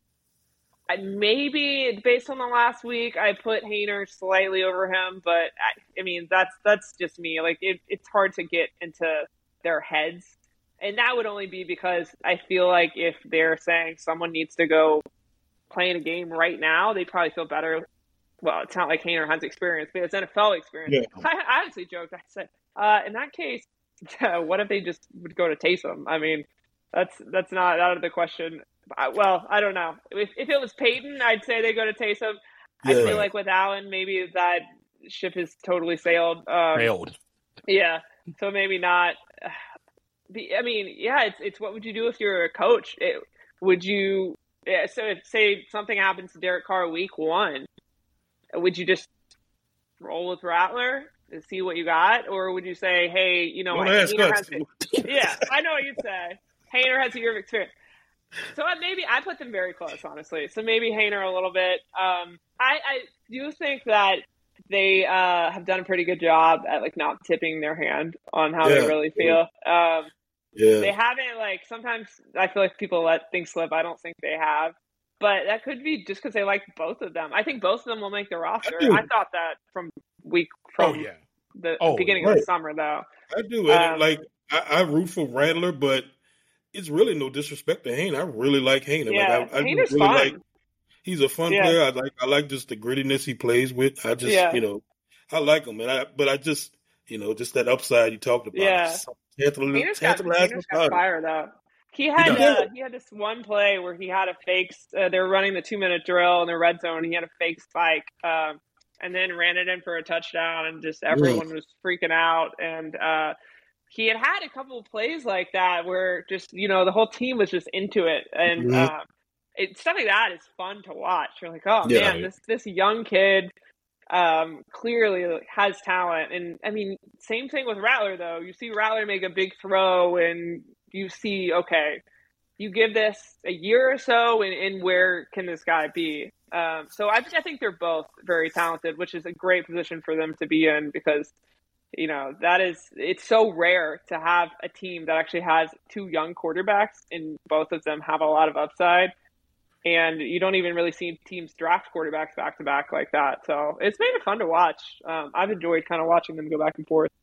maybe based on the last week, I put Haener slightly over him, but I mean, that's just me. Like, it's hard to get into their heads. And that would only be because I feel like if they're saying someone needs to go play in a game right now, they'd probably feel better. Well, it's not like Haener has experience, but it's NFL experience. Yeah. I honestly joked. I said, in that case, what if they just would go to Taysom? I mean, that's not out of the question. Well, I don't know. If it was Peyton, I'd say they go to Taysom. Yeah. I feel like with Allen, maybe that ship has totally sailed. Yeah, so maybe not. I mean, yeah, it's what would you do if you're a coach? So if, say, something happens to Derek Carr week one, would you just roll with Rattler and see what you got? Or would you say, hey, you know, Haener has yeah, I know what you'd say. Haener has a year of experience. So maybe I put them very close, honestly. So maybe Haener a little bit. I do think that they have done a pretty good job at like not tipping their hand on how they really feel. They haven't, like, sometimes I feel like people let things slip. I don't think they have. But that could be just because they like both of them. I think both of them will make the roster. I thought that from the beginning of the summer, though. I do. And I root for Rattler, but it's really no disrespect to Haener. I really like Haener. Yeah, I Haener's really fun. He's a fun player. I like just the grittiness he plays with. I just, you know, I like him. But I just, you know, just that upside you talked about. Yeah. Haener's got fire, though. He had this one play where he had a fake. They were running the 2-minute drill in the red zone. And he had a fake spike, and then ran it in for a touchdown, and just everyone was freaking out. And he had a couple of plays like that where just, you know, the whole team was just into it, and stuff like that is fun to watch. You're like, oh man, this young kid clearly has talent. And I mean, same thing with Rattler, though. You see Rattler make a big throw, and you see, okay, you give this a year or so, and where can this guy be? So I think they're both very talented, which is a great position for them to be in, because, you know, it's so rare to have a team that actually has two young quarterbacks, and both of them have a lot of upside. And you don't even really see teams draft quarterbacks back to back like that. So it's made it fun to watch. I've enjoyed kind of watching them go back and forth.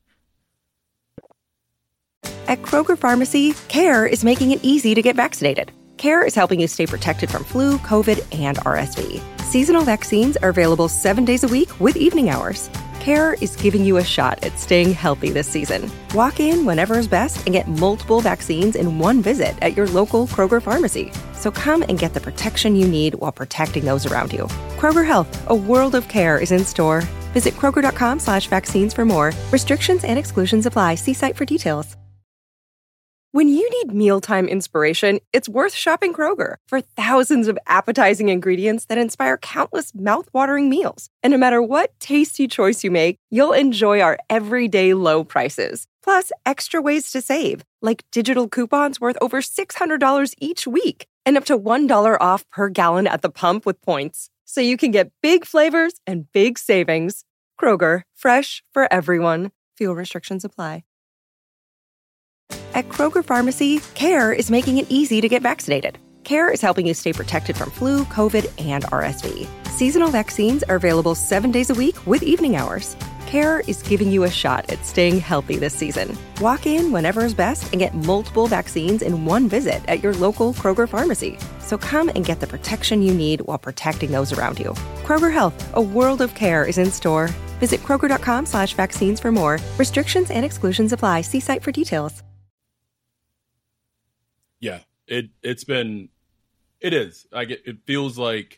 At Kroger Pharmacy, CARE is making it easy to get vaccinated. CARE is helping you stay protected from flu, COVID, and RSV. Seasonal vaccines are available 7 days a week with evening hours. CARE is giving you a shot at staying healthy this season. Walk in whenever is best and get multiple vaccines in one visit at your local Kroger Pharmacy. So come and get the protection you need while protecting those around you. Kroger Health, a world of care, is in store. Visit Kroger.com/vaccines for more. Restrictions and exclusions apply. See site for details. When you need mealtime inspiration, it's worth shopping Kroger for thousands of appetizing ingredients that inspire countless mouth-watering meals. And no matter what tasty choice you make, you'll enjoy our everyday low prices. Plus, extra ways to save, like digital coupons worth over $600 each week and up to $1 off per gallon at the pump with points. So you can get big flavors and big savings. Kroger, fresh for everyone. Fuel restrictions apply. At Kroger Pharmacy, CARE is making it easy to get vaccinated. CARE is helping you stay protected from flu, COVID, and RSV. Seasonal vaccines are available 7 days a week with evening hours. CARE is giving you a shot at staying healthy this season. Walk in whenever is best and get multiple vaccines in one visit at your local Kroger Pharmacy. So come and get the protection you need while protecting those around you. Kroger Health, a world of care, is in store. Visit Kroger.com/vaccines for more. Restrictions and exclusions apply. See site for details. Yeah, it is. It feels like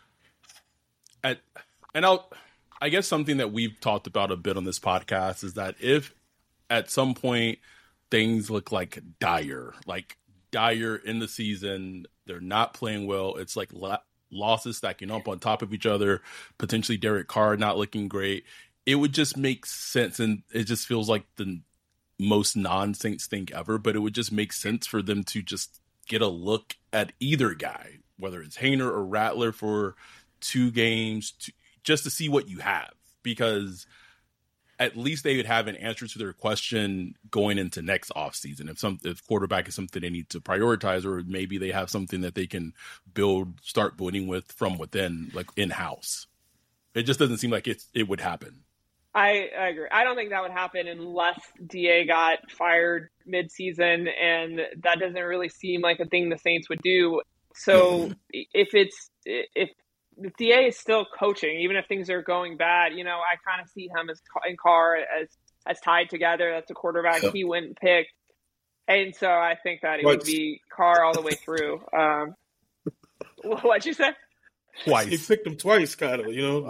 I guess something that we've talked about a bit on this podcast is that if at some point things look like dire in the season, they're not playing well. It's like losses stacking up on top of each other, potentially Derek Carr not looking great. It would just make sense, and it just feels like the most non-Saints thing ever, but it would just make sense for them to just get a look at either guy, whether it's Haener or Rattler, for 2 games, just to see what you have, because at least they would have an answer to their question going into next offseason. If quarterback is something they need to prioritize, or maybe they have something that they can start building with from within, like in-house. It just doesn't seem like it would happen. I agree. I don't think that would happen unless DA got fired mid-season, and that doesn't really seem like a thing the Saints would do. So if DA is still coaching, even if things are going bad, I kind of see him and Carr as tied together. That's a quarterback he wouldn't pick. And so I think that it would be Carr all the way through. What'd you say? Twice. He picked him twice, kind of,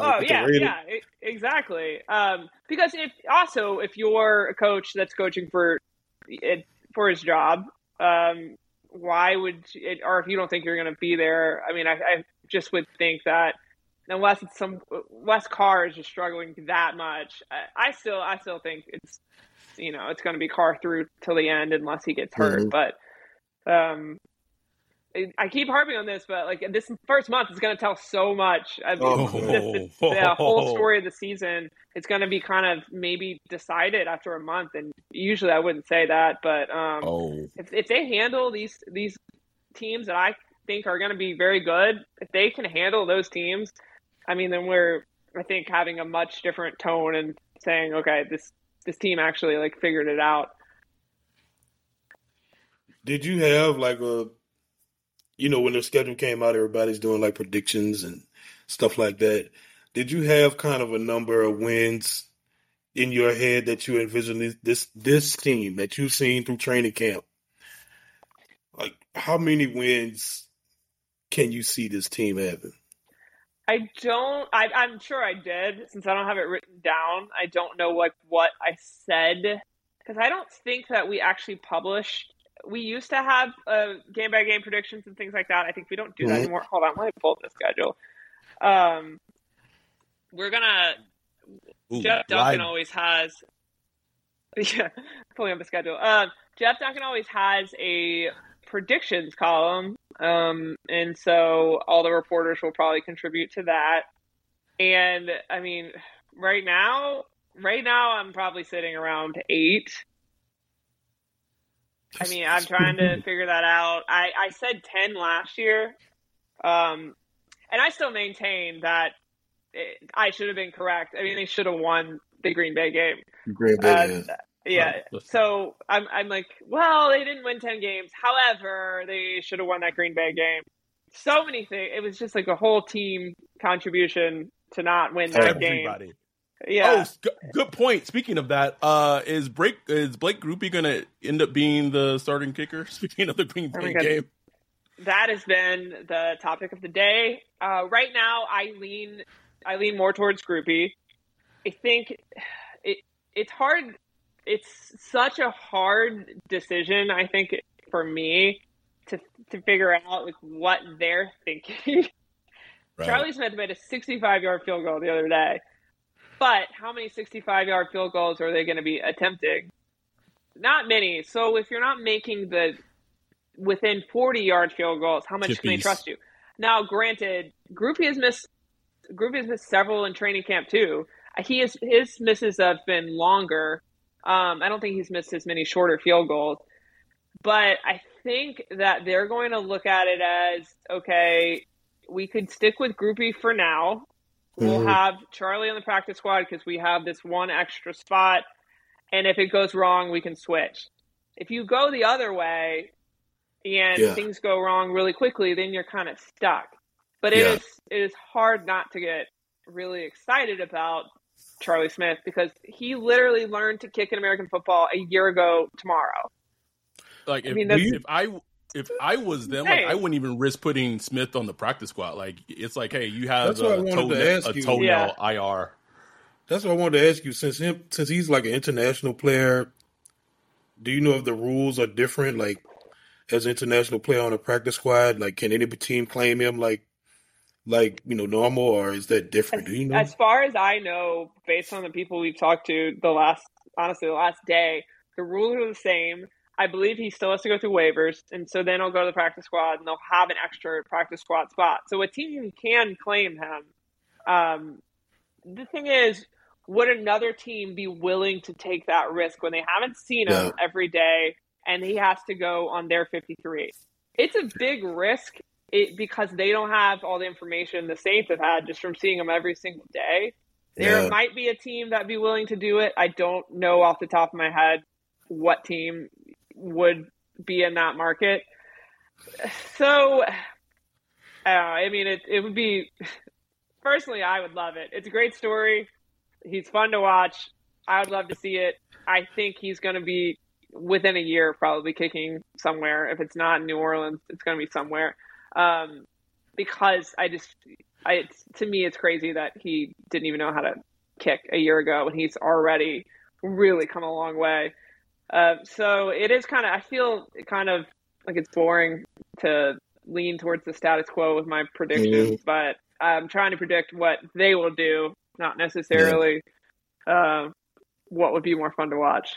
exactly. Because if you're a coach that's coaching for his job, why would it, or if you don't think you're going to be there, I mean, I just would think that unless Carr is just struggling that much, I still think it's going to be Carr through till the end unless he gets hurt. But I keep harping on this, but like this first month is going to tell so much. The whole story of the season, it's going to be kind of maybe decided after a month. And usually I wouldn't say that, but if they handle these teams that I think are going to be very good, if they can handle those teams, I mean, then we're, I think, having a much different tone and saying, okay, this team actually like figured it out. Did you have like when the schedule came out, everybody's doing like predictions and stuff like that. Did you have kind of a number of wins in your head that you envision this team that you've seen through training camp? Like, how many wins can you see this team having? I'm sure I did, since I don't have it written down. I don't know like what I said, because I don't think that we actually published. We used to have game-by-game predictions and things like that. I think we don't do that anymore. Hold on, let me pull up the schedule. We're going to – Jeff Duncan always has – yeah, pulling up the schedule. Jeff Duncan always has a predictions column, and so all the reporters will probably contribute to that. And, I mean, right now I'm probably sitting around 8. I mean, I'm trying to figure that out. I said 10 last year, and I still maintain that I should have been correct. I mean, they should have won the Green Bay game. Yeah. So I'm like, well, they didn't win 10 games. However, they should have won that Green Bay game. So many things. It was just like a whole team contribution to not win that game. Yeah. Oh, good point. Speaking of that, is Blake Grupe going to end up being the starting kicker? Speaking of the Green Bay game, that has been the topic of the day. Right now, I lean more towards Grupe. I think it's hard. It's such a hard decision, I think, for me to figure out like what they're thinking. Right. Charlie Smith made a 65-yard field goal the other day. But how many 65-yard field goals are they going to be attempting? Not many. So if you're not making the within 40-yard field goals, how much can they trust you? Now, granted, Grupe has missed several in training camp too. His misses have been longer. I don't think he's missed as many shorter field goals. But I think that they're going to look at it as, okay, we could stick with Grupe for now. We'll have Charlie on the practice squad because we have this one extra spot. And if it goes wrong, we can switch. If you go the other way and things go wrong really quickly, then you're kind of stuck. But it is hard not to get really excited about Charlie Smith because he literally learned to kick in American football a year ago tomorrow. Like, if I was them, like I wouldn't even risk putting Smith on the practice squad. Like it's like, hey, you have a toenail IR. That's what I wanted to ask you. Since he's like an international player, do you know if the rules are different? Like as an international player on a practice squad, like can any team claim him like normal, or is that different? Do you know? As far as I know, based on the people we've talked to the last day, the rules are the same. I believe he still has to go through waivers, and so then he'll go to the practice squad, and they'll have an extra practice squad spot. So a team can claim him. The thing is, would another team be willing to take that risk when they haven't seen him every day, and he has to go on their 53? It's a big risk because they don't have all the information the Saints have had just from seeing him every single day. There might be a team that'd be willing to do it. I don't know off the top of my head what team would be in that market. So, I mean, it would be, personally, I would love it. It's a great story. He's fun to watch. I would love to see it. I think he's going to be within a year, probably kicking somewhere. If it's not in New Orleans, it's going to be somewhere. Because to me, it's crazy that he didn't even know how to kick a year ago when he's already really come a long way. So it is I feel kind of like it's boring to lean towards the status quo with my predictions, but I'm trying to predict what they will do, not necessarily what would be more fun to watch.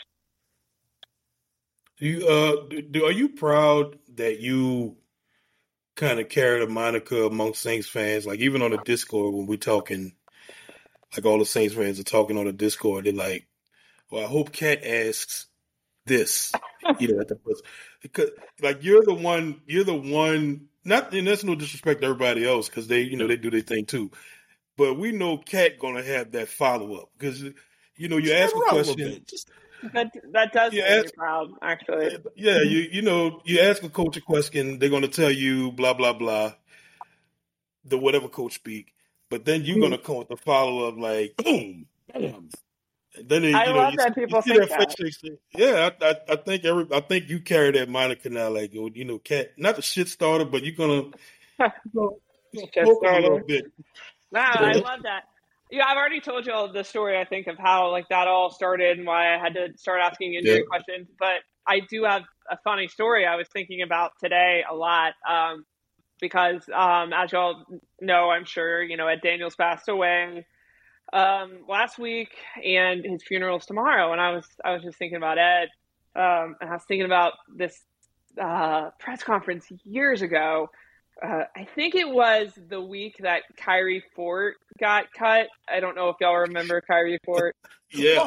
Are you proud that you kind of carried a moniker among Saints fans? Like even on the Discord when we're talking, like all the Saints fans are talking on the Discord, they're like, well, I hope Cat asks this, at the first, because like you're the one. Not, and that's no disrespect to everybody else because they they do their thing too, but we know Cat gonna have that follow up because you ask a question. That does make me proud, actually. Yeah, you ask a coach a question, they're gonna tell you blah blah blah, the whatever coach speak, but then you're gonna come with the follow up like boom, bam. Then I love that people think that. Yeah, I think you carry that moniker now, like Cat, not the shit starter, but you're gonna smoke a little bit. Wow, I love that. Yeah, I've already told you all the story, I think, of how like that all started and why I had to start asking injury questions. But I do have a funny story I was thinking about today a lot because, as y'all know, I'm sure Ed Daniels passed away last week, and his funeral's tomorrow. And I was just thinking about Ed, and I was thinking about this press conference years ago. I think it was the week that Kyrie Fort got cut. I don't know if y'all remember Kyrie Fort. Yeah.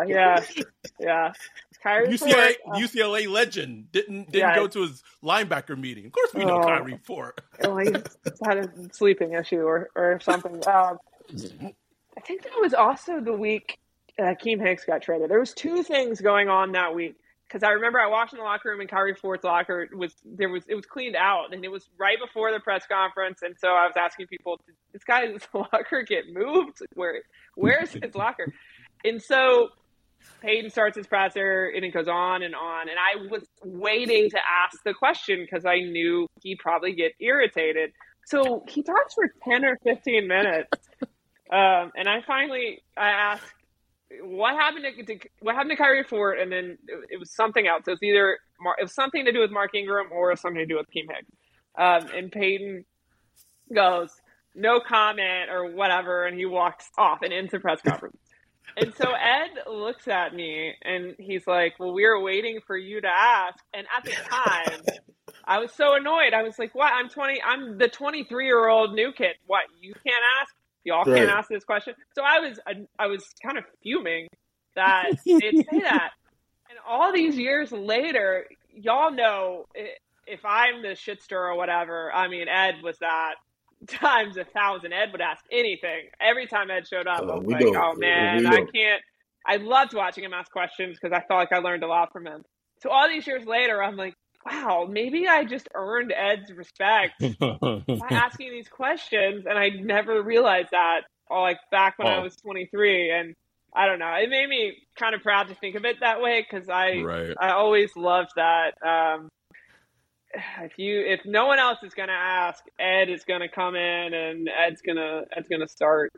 Kyrie UCLA, Fort, UCLA legend didn't go to his linebacker meeting. Of course, we know Kyrie Fort. He had a sleeping issue or something. I think that was also the week Akeem Hicks got traded. There was two things going on that week. Because I remember I walked in the locker room and Kyrie Fort's locker was cleaned out, and it was right before the press conference, and so I was asking people, "Did this guy's locker get moved? Where's his locker?" And so Peyton starts his presser, and it goes on, and I was waiting to ask the question because I knew he'd probably get irritated. So he talks for 10 or 15 minutes, and I asked, what happened to Kyrie Fort? And then it was something else. It was something to do with Mark Ingram or something to do with Akeem Hicks. And Peyton goes, no comment or whatever, and he walks off and ends the press conference. And so Ed looks at me and he's like, well, we were waiting for you to ask. And at the time, I was so annoyed. I was like, what? I'm the 23-year-old new kid. What? You can't ask? Y'all can't ask this question. So I was kind of fuming that they'd say that. And all these years later, y'all know if I'm the shitster or whatever, I mean, Ed was that times 1,000. Ed would ask anything. Every time Ed showed up, I was like, oh man, I can't. I loved watching him ask questions because I felt like I learned a lot from him. So all these years later, I'm like, wow, maybe I just earned Ed's respect by asking these questions, and I never realized that, back when I was 23. And I don't know, it made me kind of proud to think of it that way because I always loved that. if no one else is going to ask, Ed is going to come in and Ed's going to start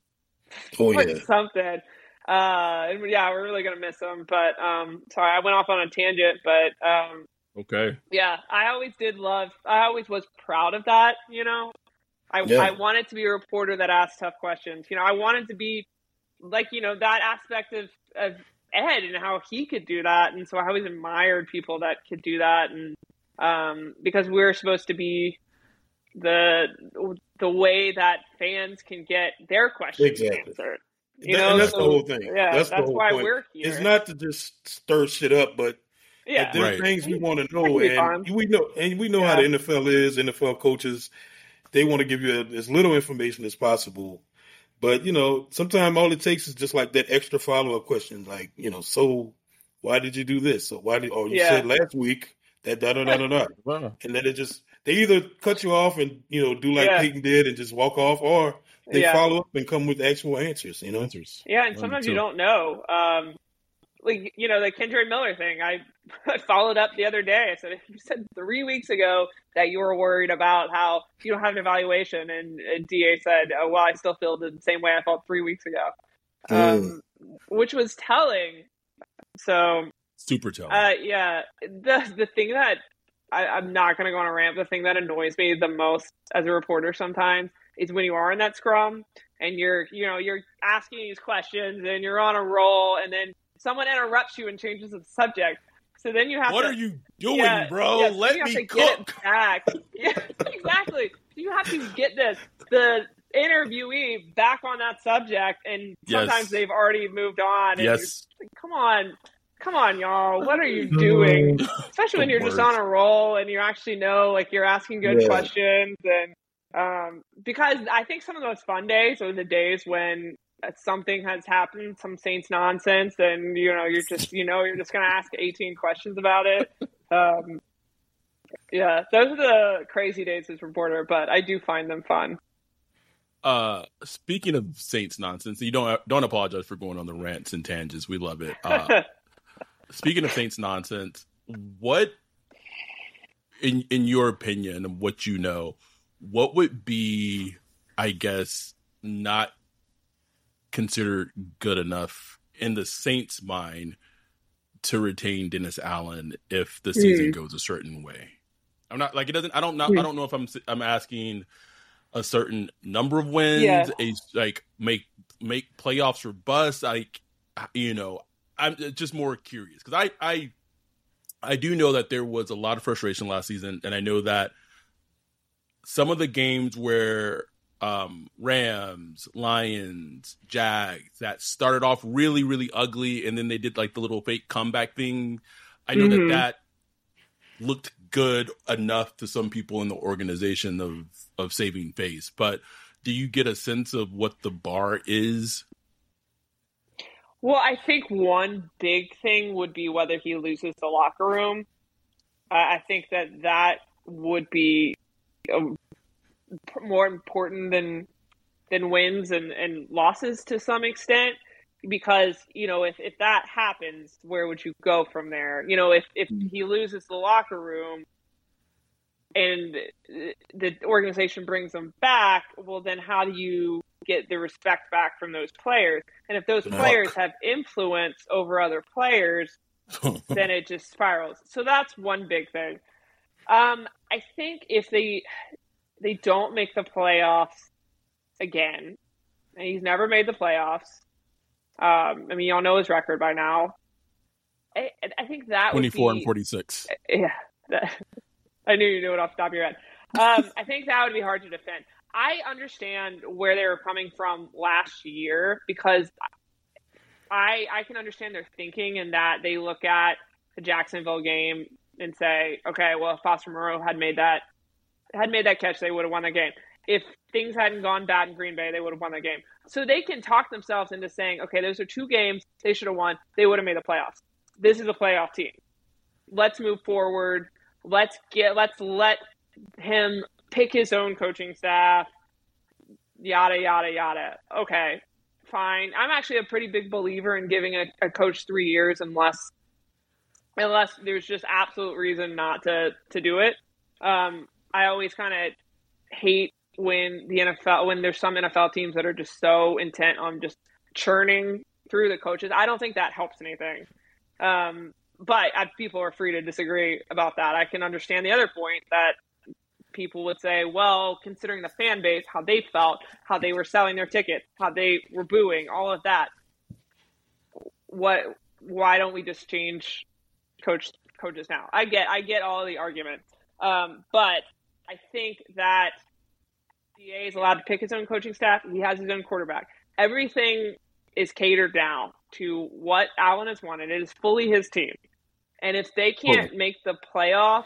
something. And yeah, we're really going to miss him. But sorry, I went off on a tangent. But okay, yeah, I always was proud of that. I wanted to be a reporter that asked tough questions. I wanted to be like that aspect of Ed and how he could do that, and so I always admired people that could do that, and because we're supposed to be the way that fans can get their questions answered. And that's the whole thing. Yeah, that's why point. We're here. It's not to just stir shit up, but there are things we want to know, and we know how the NFL is. NFL coaches, they want to give you as little information as possible. But, sometimes all it takes is just like that extra follow-up question, like, so why did you do this? So you said last week that da-da-da-da-da. And then they either cut you off and, do like Peyton did and just walk off, or they follow up and come with actual answers, answers. Yeah, and sometimes you don't know. Like, the Kendra Miller thing, I followed up the other day. I said, you said 3 weeks ago that you were worried about how you don't have an evaluation. And DA said, oh, well, I still feel the same way I felt 3 weeks ago, which was telling. So super telling. The thing that I'm not going to go on a rant. The thing that annoys me the most as a reporter sometimes is when you are in that scrum and you're asking these questions and you're on a roll, and then someone interrupts you and changes the subject. So then you have what are you doing, bro? Let me cook. Get it back. Yeah, exactly. You have to get the interviewee back on that subject, and sometimes they've already moved on. And yes. Like, come on, y'all. What are you doing? Especially when you're just on a roll and you actually know, like, you're asking good questions. And because I think some of those fun days are the days when something has happened, some Saints nonsense, and you're just going to ask 18 questions about it. Those are the crazy days as a reporter, but I do find them fun. Speaking of Saints nonsense, you don't apologize for going on the rants and tangents. We love it. Speaking of Saints nonsense, what, in your opinion, what what would be, I guess, not considered good enough in the Saints' mind to retain Dennis Allen if the season goes a certain way? I'm not like it doesn't. I don't know if I'm asking a certain number of wins, make playoffs or bust. Like, I'm just more curious because I do know that there was a lot of frustration last season, and I know that some of the games where Rams, Lions, Jags that started off really, really ugly, and then they did like the little fake comeback thing. I know that looked good enough to some people in the organization of saving face, but do you get a sense of what the bar is? Well, I think one big thing would be whether he loses the locker room. I think that would be more important than wins and losses to some extent, because if that happens, where would you go from there? If he loses the locker room and the organization brings him back, well, then how do you get the respect back from those players? And if those players have influence over other players, then it just spirals. So that's one big thing. I think if they don't make the playoffs again, and he's never made the playoffs. Y'all know his record by now. I think that 24 and 46. Yeah, I knew you knew it off the top of your head. I think that would be hard to defend. I understand where they were coming from last year, because I can understand their thinking in that they look at the Jacksonville game and say, okay, well, if Foster Moreau had made that catch, they would have won the game. If things hadn't gone bad in Green Bay, they would have won the game. So they can talk themselves into saying, okay, those are 2 games they should have won. They would have made the playoffs. This is a playoff team. Let's move forward. Let's let him pick his own coaching staff. Yada, yada, yada. Okay, fine. I'm actually a pretty big believer in giving a coach 3 years unless unless there's just absolute reason not to do it. I always kind of hate when there's some NFL teams that are just so intent on just churning through the coaches. I don't think that helps anything. But people are free to disagree about that. I can understand the other point that people would say, well, considering the fan base, how they felt, how they were selling their tickets, how they were booing, all of that. Why don't we just change coaches now? I get all the arguments. But I think that DA is allowed to pick his own coaching staff. He has his own quarterback. Everything is catered now to what Allen has wanted. It is fully his team. And if they can't make the playoffs,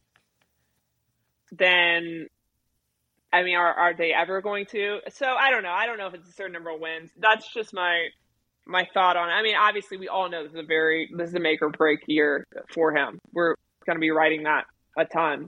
then, I mean, are they ever going to? So I don't know. I don't know if it's a certain number of wins. That's just my thought on it. I mean, obviously, we all know this is a make or break year for him. We're going to be writing that a ton.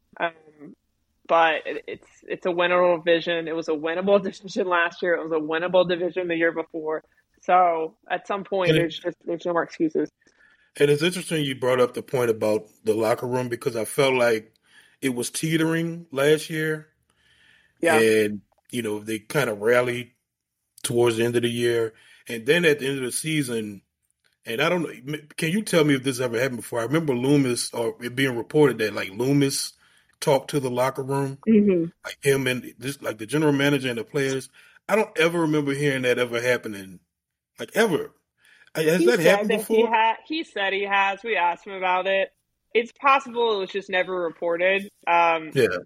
But it's a winnable division. It was a winnable division last year. It was a winnable division the year before. So at some point, there's no more excuses. And it's interesting you brought up the point about the locker room, because I felt like it was teetering last year. Yeah. And, they kind of rallied towards the end of the year. And then at the end of the season, and I don't know, can you tell me if this ever happened before? I remember Loomis, or it being reported that like Loomis talked to the locker room, like him and like the general manager and the players. I don't ever remember hearing that ever happening, like ever. Has that happened before? He said he has. We asked him about it. It's possible it was just never reported. Yeah.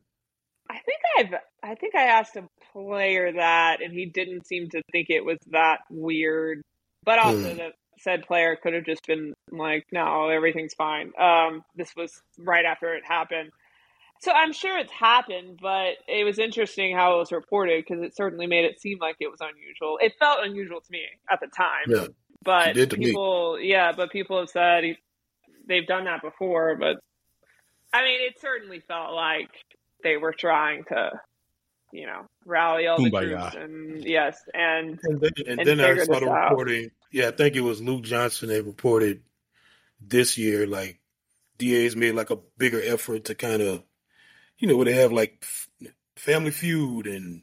I think I asked a player that, and he didn't seem to think it was that weird. But also the said player could have just been like, no, everything's fine. This was right after it happened. So I'm sure it's happened, but it was interesting how it was reported, because it certainly made it seem like it was unusual. It felt unusual to me at the time. Yeah, but people have said they've done that before. But I mean, it certainly felt like they were trying to, rally all the troops, and yes, and then I saw the reporting. Yeah, I think it was Luke Johnson that reported this year, like DA's made like a bigger effort to kind of, where they have like Family Feud and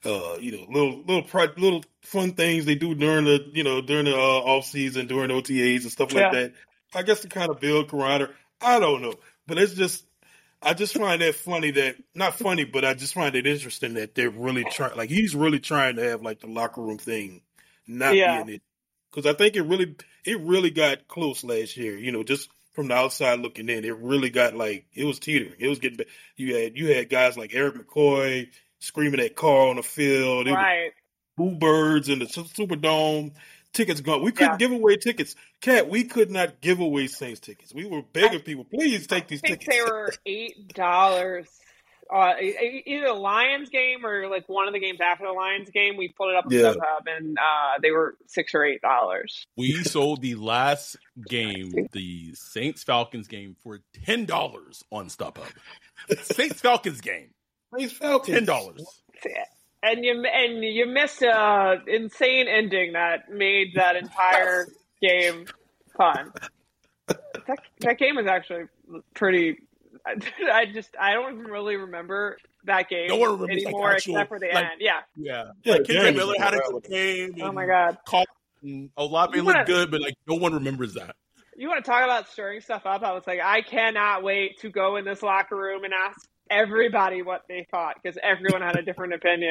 little fun things they do during the off season, during OTAs and stuff like that. I guess to kind of build camaraderie. I don't know, but I just find that funny, that not funny, but I just find it interesting that they're really trying. Like he's really trying to have like the locker room thing not be in it, because I think it really got close last year. Just from the outside looking in, it really got like, it was teetering. It was getting. You had guys like Eric McCoy screaming at Carl on the field. Right. Boo Birds in the Superdome. Tickets gone. We couldn't give away tickets. Kat, we could not give away Saints tickets. We were begging people, please take these tickets. They were $8. Either the Lions game or like one of the games after the Lions game. We pulled it up on StubHub, and they were $6 or $8. We sold the last game, the Saints Falcons game, for $10 on StubHub. Saints Falcons game. Saints Falcons. $10. And you missed an insane ending that made that entire game fun. That game was actually pretty. I don't really remember that game anymore, except for the end. Yeah. Like Kendrick Miller had a good game. Oh my god! Olave looked good, but like no one remembers that. You want to talk about stirring stuff up? I was like, I cannot wait to go in this locker room and ask everybody what they thought, because everyone had a different opinion.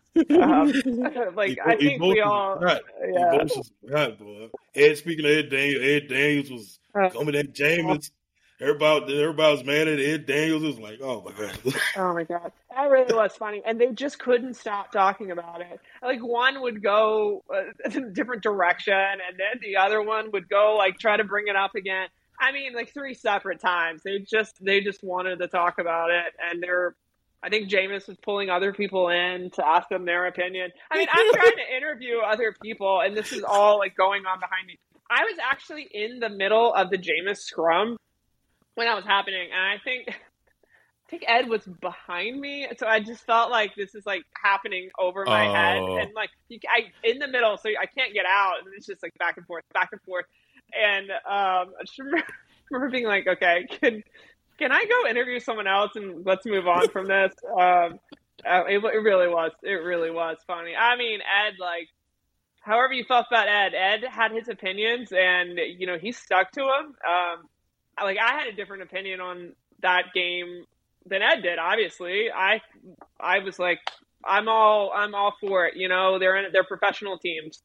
I think we all. Emotions right, boy. Speaking of Ed Daniels was coming at Jameis. Everybody was mad at Ed Daniels. It was like, oh my god. Oh my god, that really was funny, and they just couldn't stop talking about it. Like one would go in a different direction, and then the other one would go like try to bring it up again. I mean, like 3 separate times. They just wanted to talk about it, and I think Jameis was pulling other people in to ask them their opinion. I mean, I'm trying to interview other people, and this is all like going on behind me. I was actually in the middle of the Jameis scrum when that was happening, and I think Ed was behind me, so I just felt like this is like happening over my head, and like in the middle, so I can't get out, and it's just like back and forth, and I just remember remember being like, okay, can I go interview someone else and let's move on from this? It really was. It really was funny. I mean, Ed, like, however you felt about Ed had his opinions, and he stuck to them. Like, I had a different opinion on that game than Ed did. Obviously, I was like, I'm all for it. They're professional teams.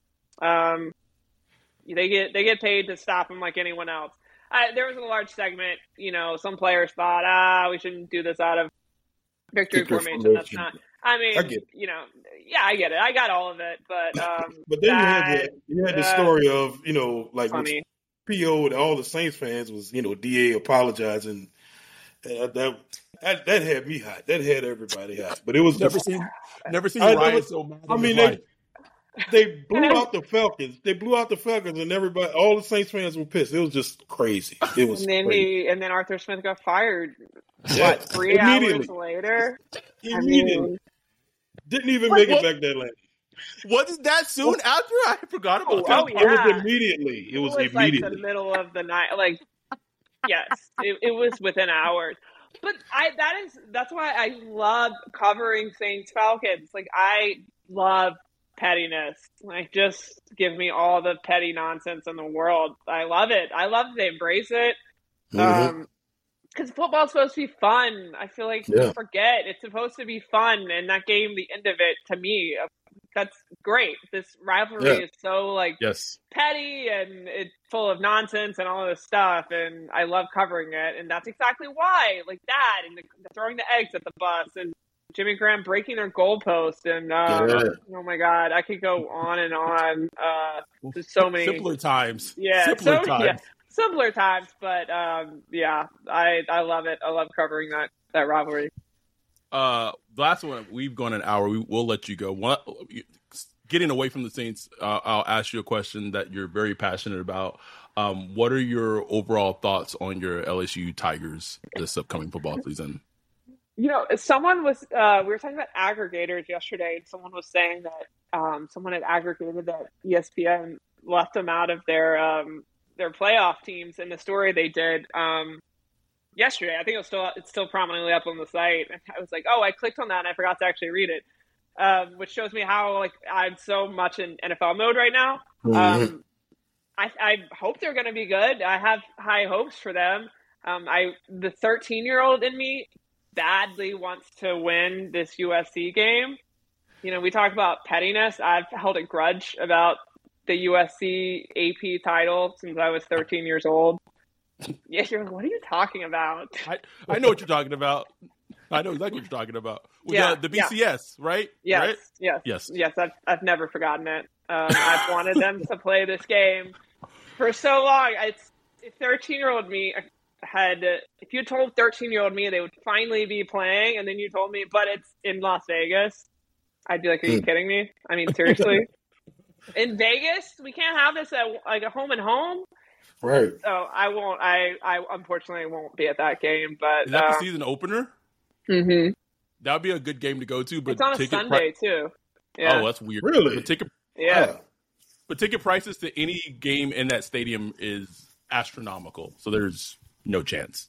They get paid to stop them like anyone else. There was a large segment. Some players thought, we shouldn't do this out of victory formation. That's not. I mean, I get it. I got all of it, but but then you had the story of like funny. PO to all the Saints fans was DA apologizing. That had me hot. That had everybody hot. But it was never seen Ryan so mad. I mean, they blew out the Falcons. And everybody, all the Saints fans were pissed. It was just crazy. It was. And then Arthur Smith got fired. Yeah. 3 hours later? Immediately. Didn't even make it back that late. Was it that soon after? I forgot about that. It was immediately. It was immediately. Like the middle of the night. Like, yes, it was within hours. But that's why I love covering Saints Falcons. Like, I love pettiness. Like, just give me all the petty nonsense in the world. I love it. I love that they embrace it. Because football's supposed to be fun. I feel like people forget it's supposed to be fun. And that game, the end of it, to me, that's great. This rivalry is so petty and it's full of nonsense and all of this stuff. And I love covering it. And that's exactly why, like that, and the throwing the eggs at the bus, and Jimmy Graham breaking their goalpost, and oh my God, I could go on and on. There's so many simpler times. Simpler times, but I love it. I love covering that rivalry. The last one, we've gone an hour. We'll let you go. Getting away from the Saints, I'll ask you a question that you're very passionate about. What are your overall thoughts on your LSU Tigers this upcoming football season? Someone was we were talking about aggregators yesterday, and someone was saying that someone had aggregated that ESPN left them out of their playoff teams in the story they did yesterday. I think it's still prominently up on the site. And I was like, I clicked on that and I forgot to actually read it, which shows me how I'm so much in NFL mode right now. I hope they're going to be good. I have high hopes for them. The 13-year-old in me badly wants to win this USC game. We talk about pettiness. I've held a grudge about the USC AP title since I was 13 years old. Yeah, you're like, what are you talking about? I know what you're talking about. I know exactly what you're talking about. The BCS, right? Yes, right? Yes. I've never forgotten it. I've wanted them to play this game for so long. It's 13-year-old me if you told 13-year-old me they would finally be playing, and then you told me, but it's in Las Vegas, I'd be like, are you kidding me? I mean, seriously? In Vegas, we can't have this at a home and home, right? So I won't. I unfortunately won't be at that game. But is that the season opener? Mm-hmm. That would be a good game to go to. But it's on a Sunday too. Yeah. Oh, that's weird. Really? But ticket prices to any game in that stadium is astronomical. So there's no chance.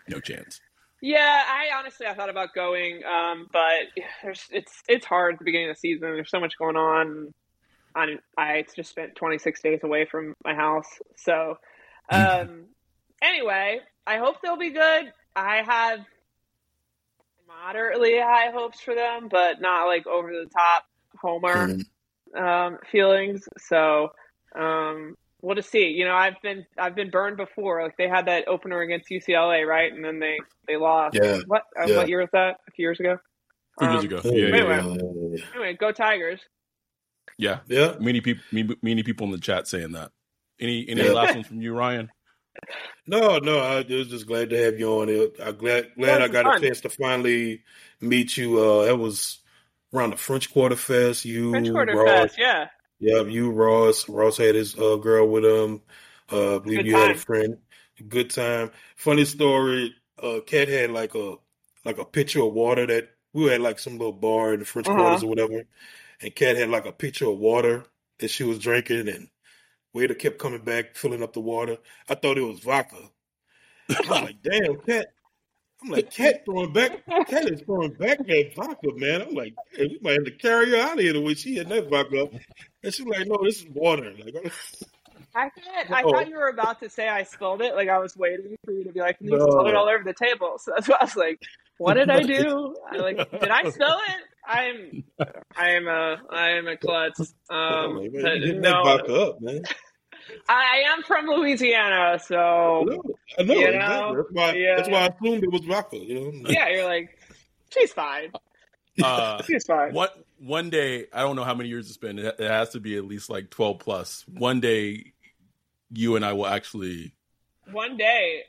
Yeah, I thought about going, but it's hard at the beginning of the season. There's so much going on. I just spent 26 days away from my house. So, anyway, I hope they'll be good. I have moderately high hopes for them, but not over the top homer feelings. So, we'll just see. I've been burned before. They had that opener against UCLA, right? And then they lost. Yeah. What year was that? A few years ago? 2 years ago. Anyway, go Tigers. Yeah. Many people in the chat saying that. Any last ones from you, Ryan? No. I was just glad to have you on it. I'm glad I got a chance to finally meet you. That was around the French Quarter Fest. Fest, yeah. Yeah, you, Ross. Ross had his girl with him. I believe you had a friend. Good time. Funny story. Kat had like a pitcher of water that we had some little bar in the French Quarters or whatever. And Kat had a pitcher of water that she was drinking, and waiter kept coming back, filling up the water. I thought it was vodka. I'm like, damn, Cat. I'm like, Cat is throwing back that vodka, man. I'm like, hey, we might have to carry her out of here the way she had that vodka. And she's like, no, this is water. Like, I thought you were about to say I spilled it. Like I was waiting for you to be like, you spilled it all over the table. So that's why I was like, what did I do? Did I spill it? I am a klutz. Getting that vodka up, man. I am from Louisiana, so I know. Exactly. That's why I assumed it was vodka. Yeah, you're like, she's fine. She's fine. One day, I don't know how many years it's been. It has to be at least like 12 plus. One day, you and I will actually. One day,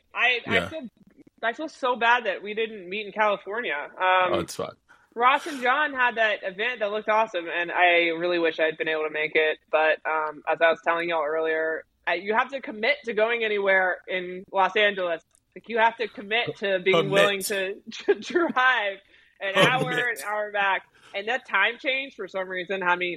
I feel so bad that we didn't meet in California. It's fine. Ross and John had that event that looked awesome, and I really wish I'd been able to make it. But as I was telling y'all earlier, you have to commit to going anywhere in Los Angeles. Like you have to commit to being willing to drive an hour back. And that time change, for some reason, had me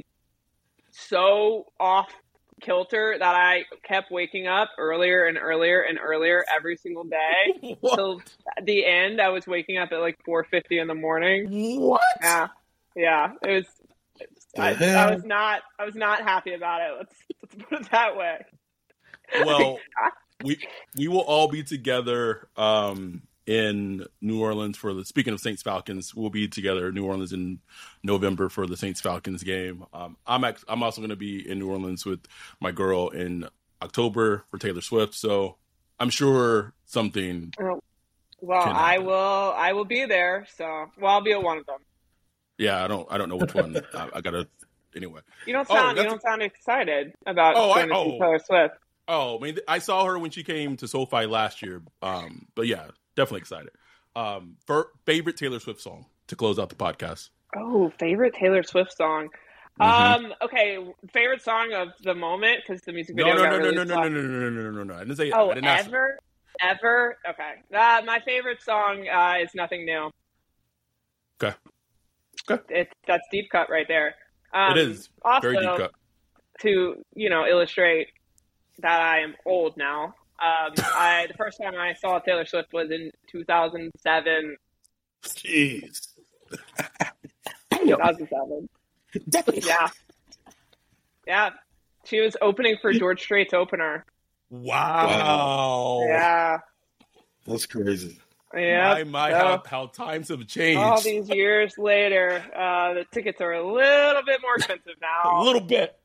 so off kilter that I kept waking up earlier and earlier and earlier every single day. Till the end, I was waking up at like 4:50 in the morning. What? Yeah. It was. I was not happy about it. Let's put it that way. Well, we will all be together in New Orleans speaking of Saints Falcons. We'll be together in New Orleans in November for the Saints Falcons game. I'm also going to be in New Orleans with my girl in October for Taylor Swift. So I'm sure something. Well, I will be there. So I'll be at one of them. Yeah, I don't know which one. I gotta anyway. You don't sound excited about going to see Taylor Swift. Oh, I mean, I saw her when she came to SoFi last year. But yeah, definitely excited. For favorite Taylor Swift song to close out the podcast. Oh, favorite Taylor Swift song. Mm-hmm. Okay, favorite song of the moment because the music video. No. I didn't say. Oh, ever. Okay. My favorite song is Nothing New. Okay. That's deep cut right there. It is very deep cut. To illustrate that I am old now. The first time I saw Taylor Swift was in 2007. Jeez. 2007. Yeah. She was opening for George Strait's opener. Wow. Yeah. That's crazy. Yeah. How times have changed. All these years later, the tickets are a little bit more expensive now. A little bit.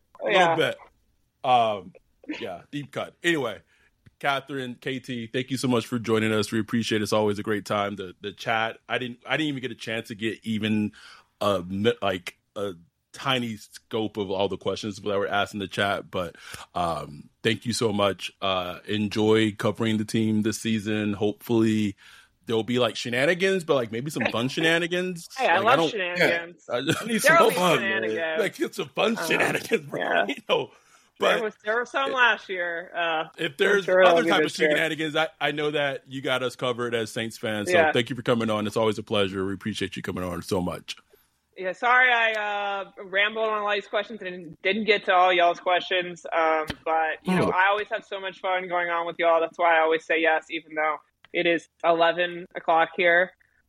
Yeah, deep cut. Anyway, Catherine, KT, thank you so much for joining us. We appreciate it. It's always a great time. The chat. I didn't even get a chance to get even a tiny scope of all the questions that were asked in the chat. But thank you so much. Enjoy covering the team this season. Hopefully there'll be like shenanigans, but like maybe some fun shenanigans. Hey, I love shenanigans. I need some fun. Shenanigans. Like get some fun shenanigans, bro. Yeah. But there were some last year. If there's other type of shenanigans, I know that you got us covered as Saints fans. So thank you for coming on. It's always a pleasure. We appreciate you coming on so much. Yeah, sorry I rambled on all these questions and didn't get to all y'all's questions. But I always have so much fun going on with y'all. That's why I always say yes, even though it is 11 o'clock here.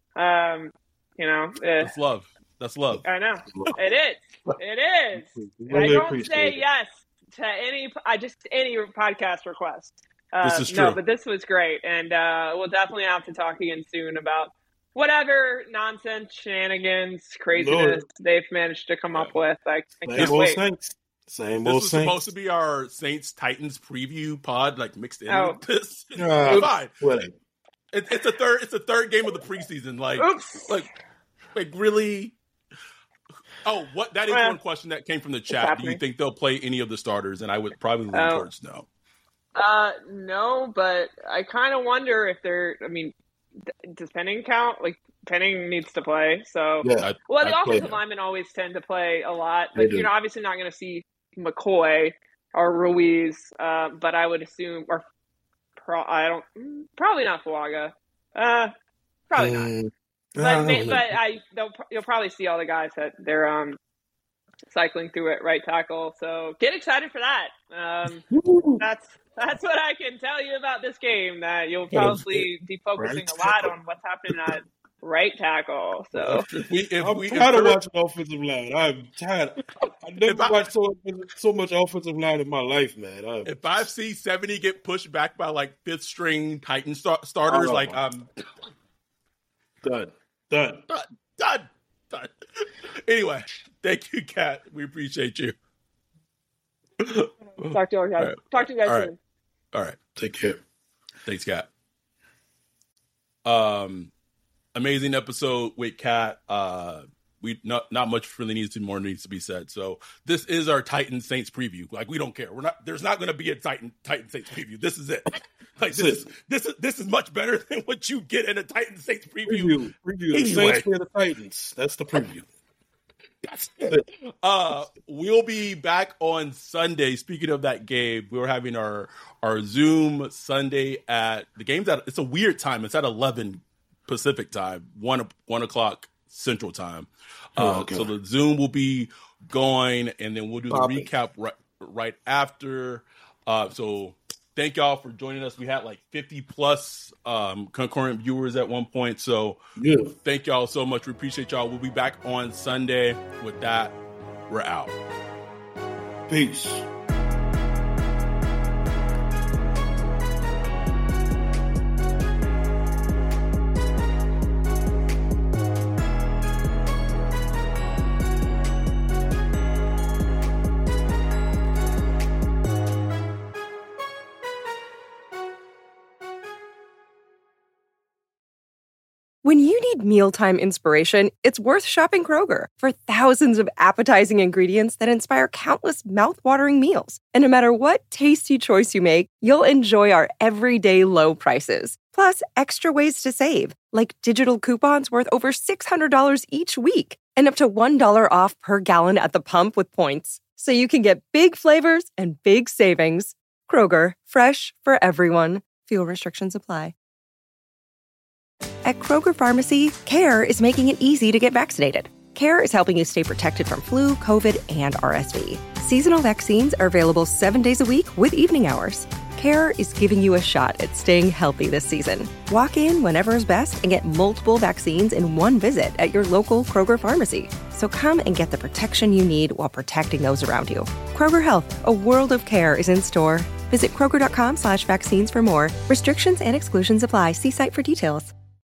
That's love. That's love. I know. It is. I don't say yes to any podcast request. This is true. No, but this was great, and we'll definitely have to talk again soon about whatever nonsense, shenanigans, craziness they've managed to come up with. I can't wait. Same this old was Saints. Supposed to be our Saints Titans preview pod, like mixed in with this. Fine. It's the third game of the preseason. Like really. Oh, that is one question that came from the chat. Do you think they'll play any of the starters? And I would probably lean towards no. No, but I kind of wonder if they're. I mean, does Penning count? Like Penning needs to play, so the offensive linemen always tend to play a lot. But you're obviously not going to see McCoy or Ruiz, but I would assume probably not Fuaga. Probably not. You'll probably see all the guys that they're cycling through at right tackle. So get excited for that. That's what I can tell you about this game, that you'll probably be focusing a lot on what's happening at right tackle. So I'm tired of watching offensive line. I'm tired. I've never watched so much offensive line in my life, man. If I see 70 get pushed back by like fifth string Titan starters, I'm done. Anyway, thank you, Kat. We appreciate you. Talk to you guys. Right. Talk to you guys soon. All right. Take care. Thanks, Kat. Amazing episode with Kat. We not much really needs to be said. So this is our Titan Saints preview. Like, we don't care. There's not going to be a Titan Saints preview. This is it. Like, this is much better than what you get in a Titan Saints preview. Preview. Anyway. Saints play the Titans. That's the preview. That's it. We'll be back on Sunday. Speaking of that game, we're having our Zoom Sunday at the game's at, it's a weird time. It's at 11 Pacific time, 1 o'clock Central time. Okay. So the Zoom will be going, and then we'll do the recap right after. So thank y'all for joining us. We had like 50 plus concurrent viewers at one point. So Thank y'all so much. We appreciate y'all. We'll be back on Sunday. With that, we're out. Peace. When you need mealtime inspiration, it's worth shopping Kroger for thousands of appetizing ingredients that inspire countless mouth-watering meals. And no matter what tasty choice you make, you'll enjoy our everyday low prices. Plus, extra ways to save, like digital coupons worth over $600 each week and up to $1 off per gallon at the pump with points. So you can get big flavors and big savings. Kroger, fresh for everyone. Fuel restrictions apply. At Kroger Pharmacy, CARE is making it easy to get vaccinated. CARE is helping you stay protected from flu, COVID, and RSV. Seasonal vaccines are available 7 days a week with evening hours. CARE is giving you a shot at staying healthy this season. Walk in whenever is best and get multiple vaccines in one visit at your local Kroger Pharmacy. So come and get the protection you need while protecting those around you. Kroger Health, a world of care is in store. Visit Kroger.com/vaccines for more. Restrictions and exclusions apply. See site for details.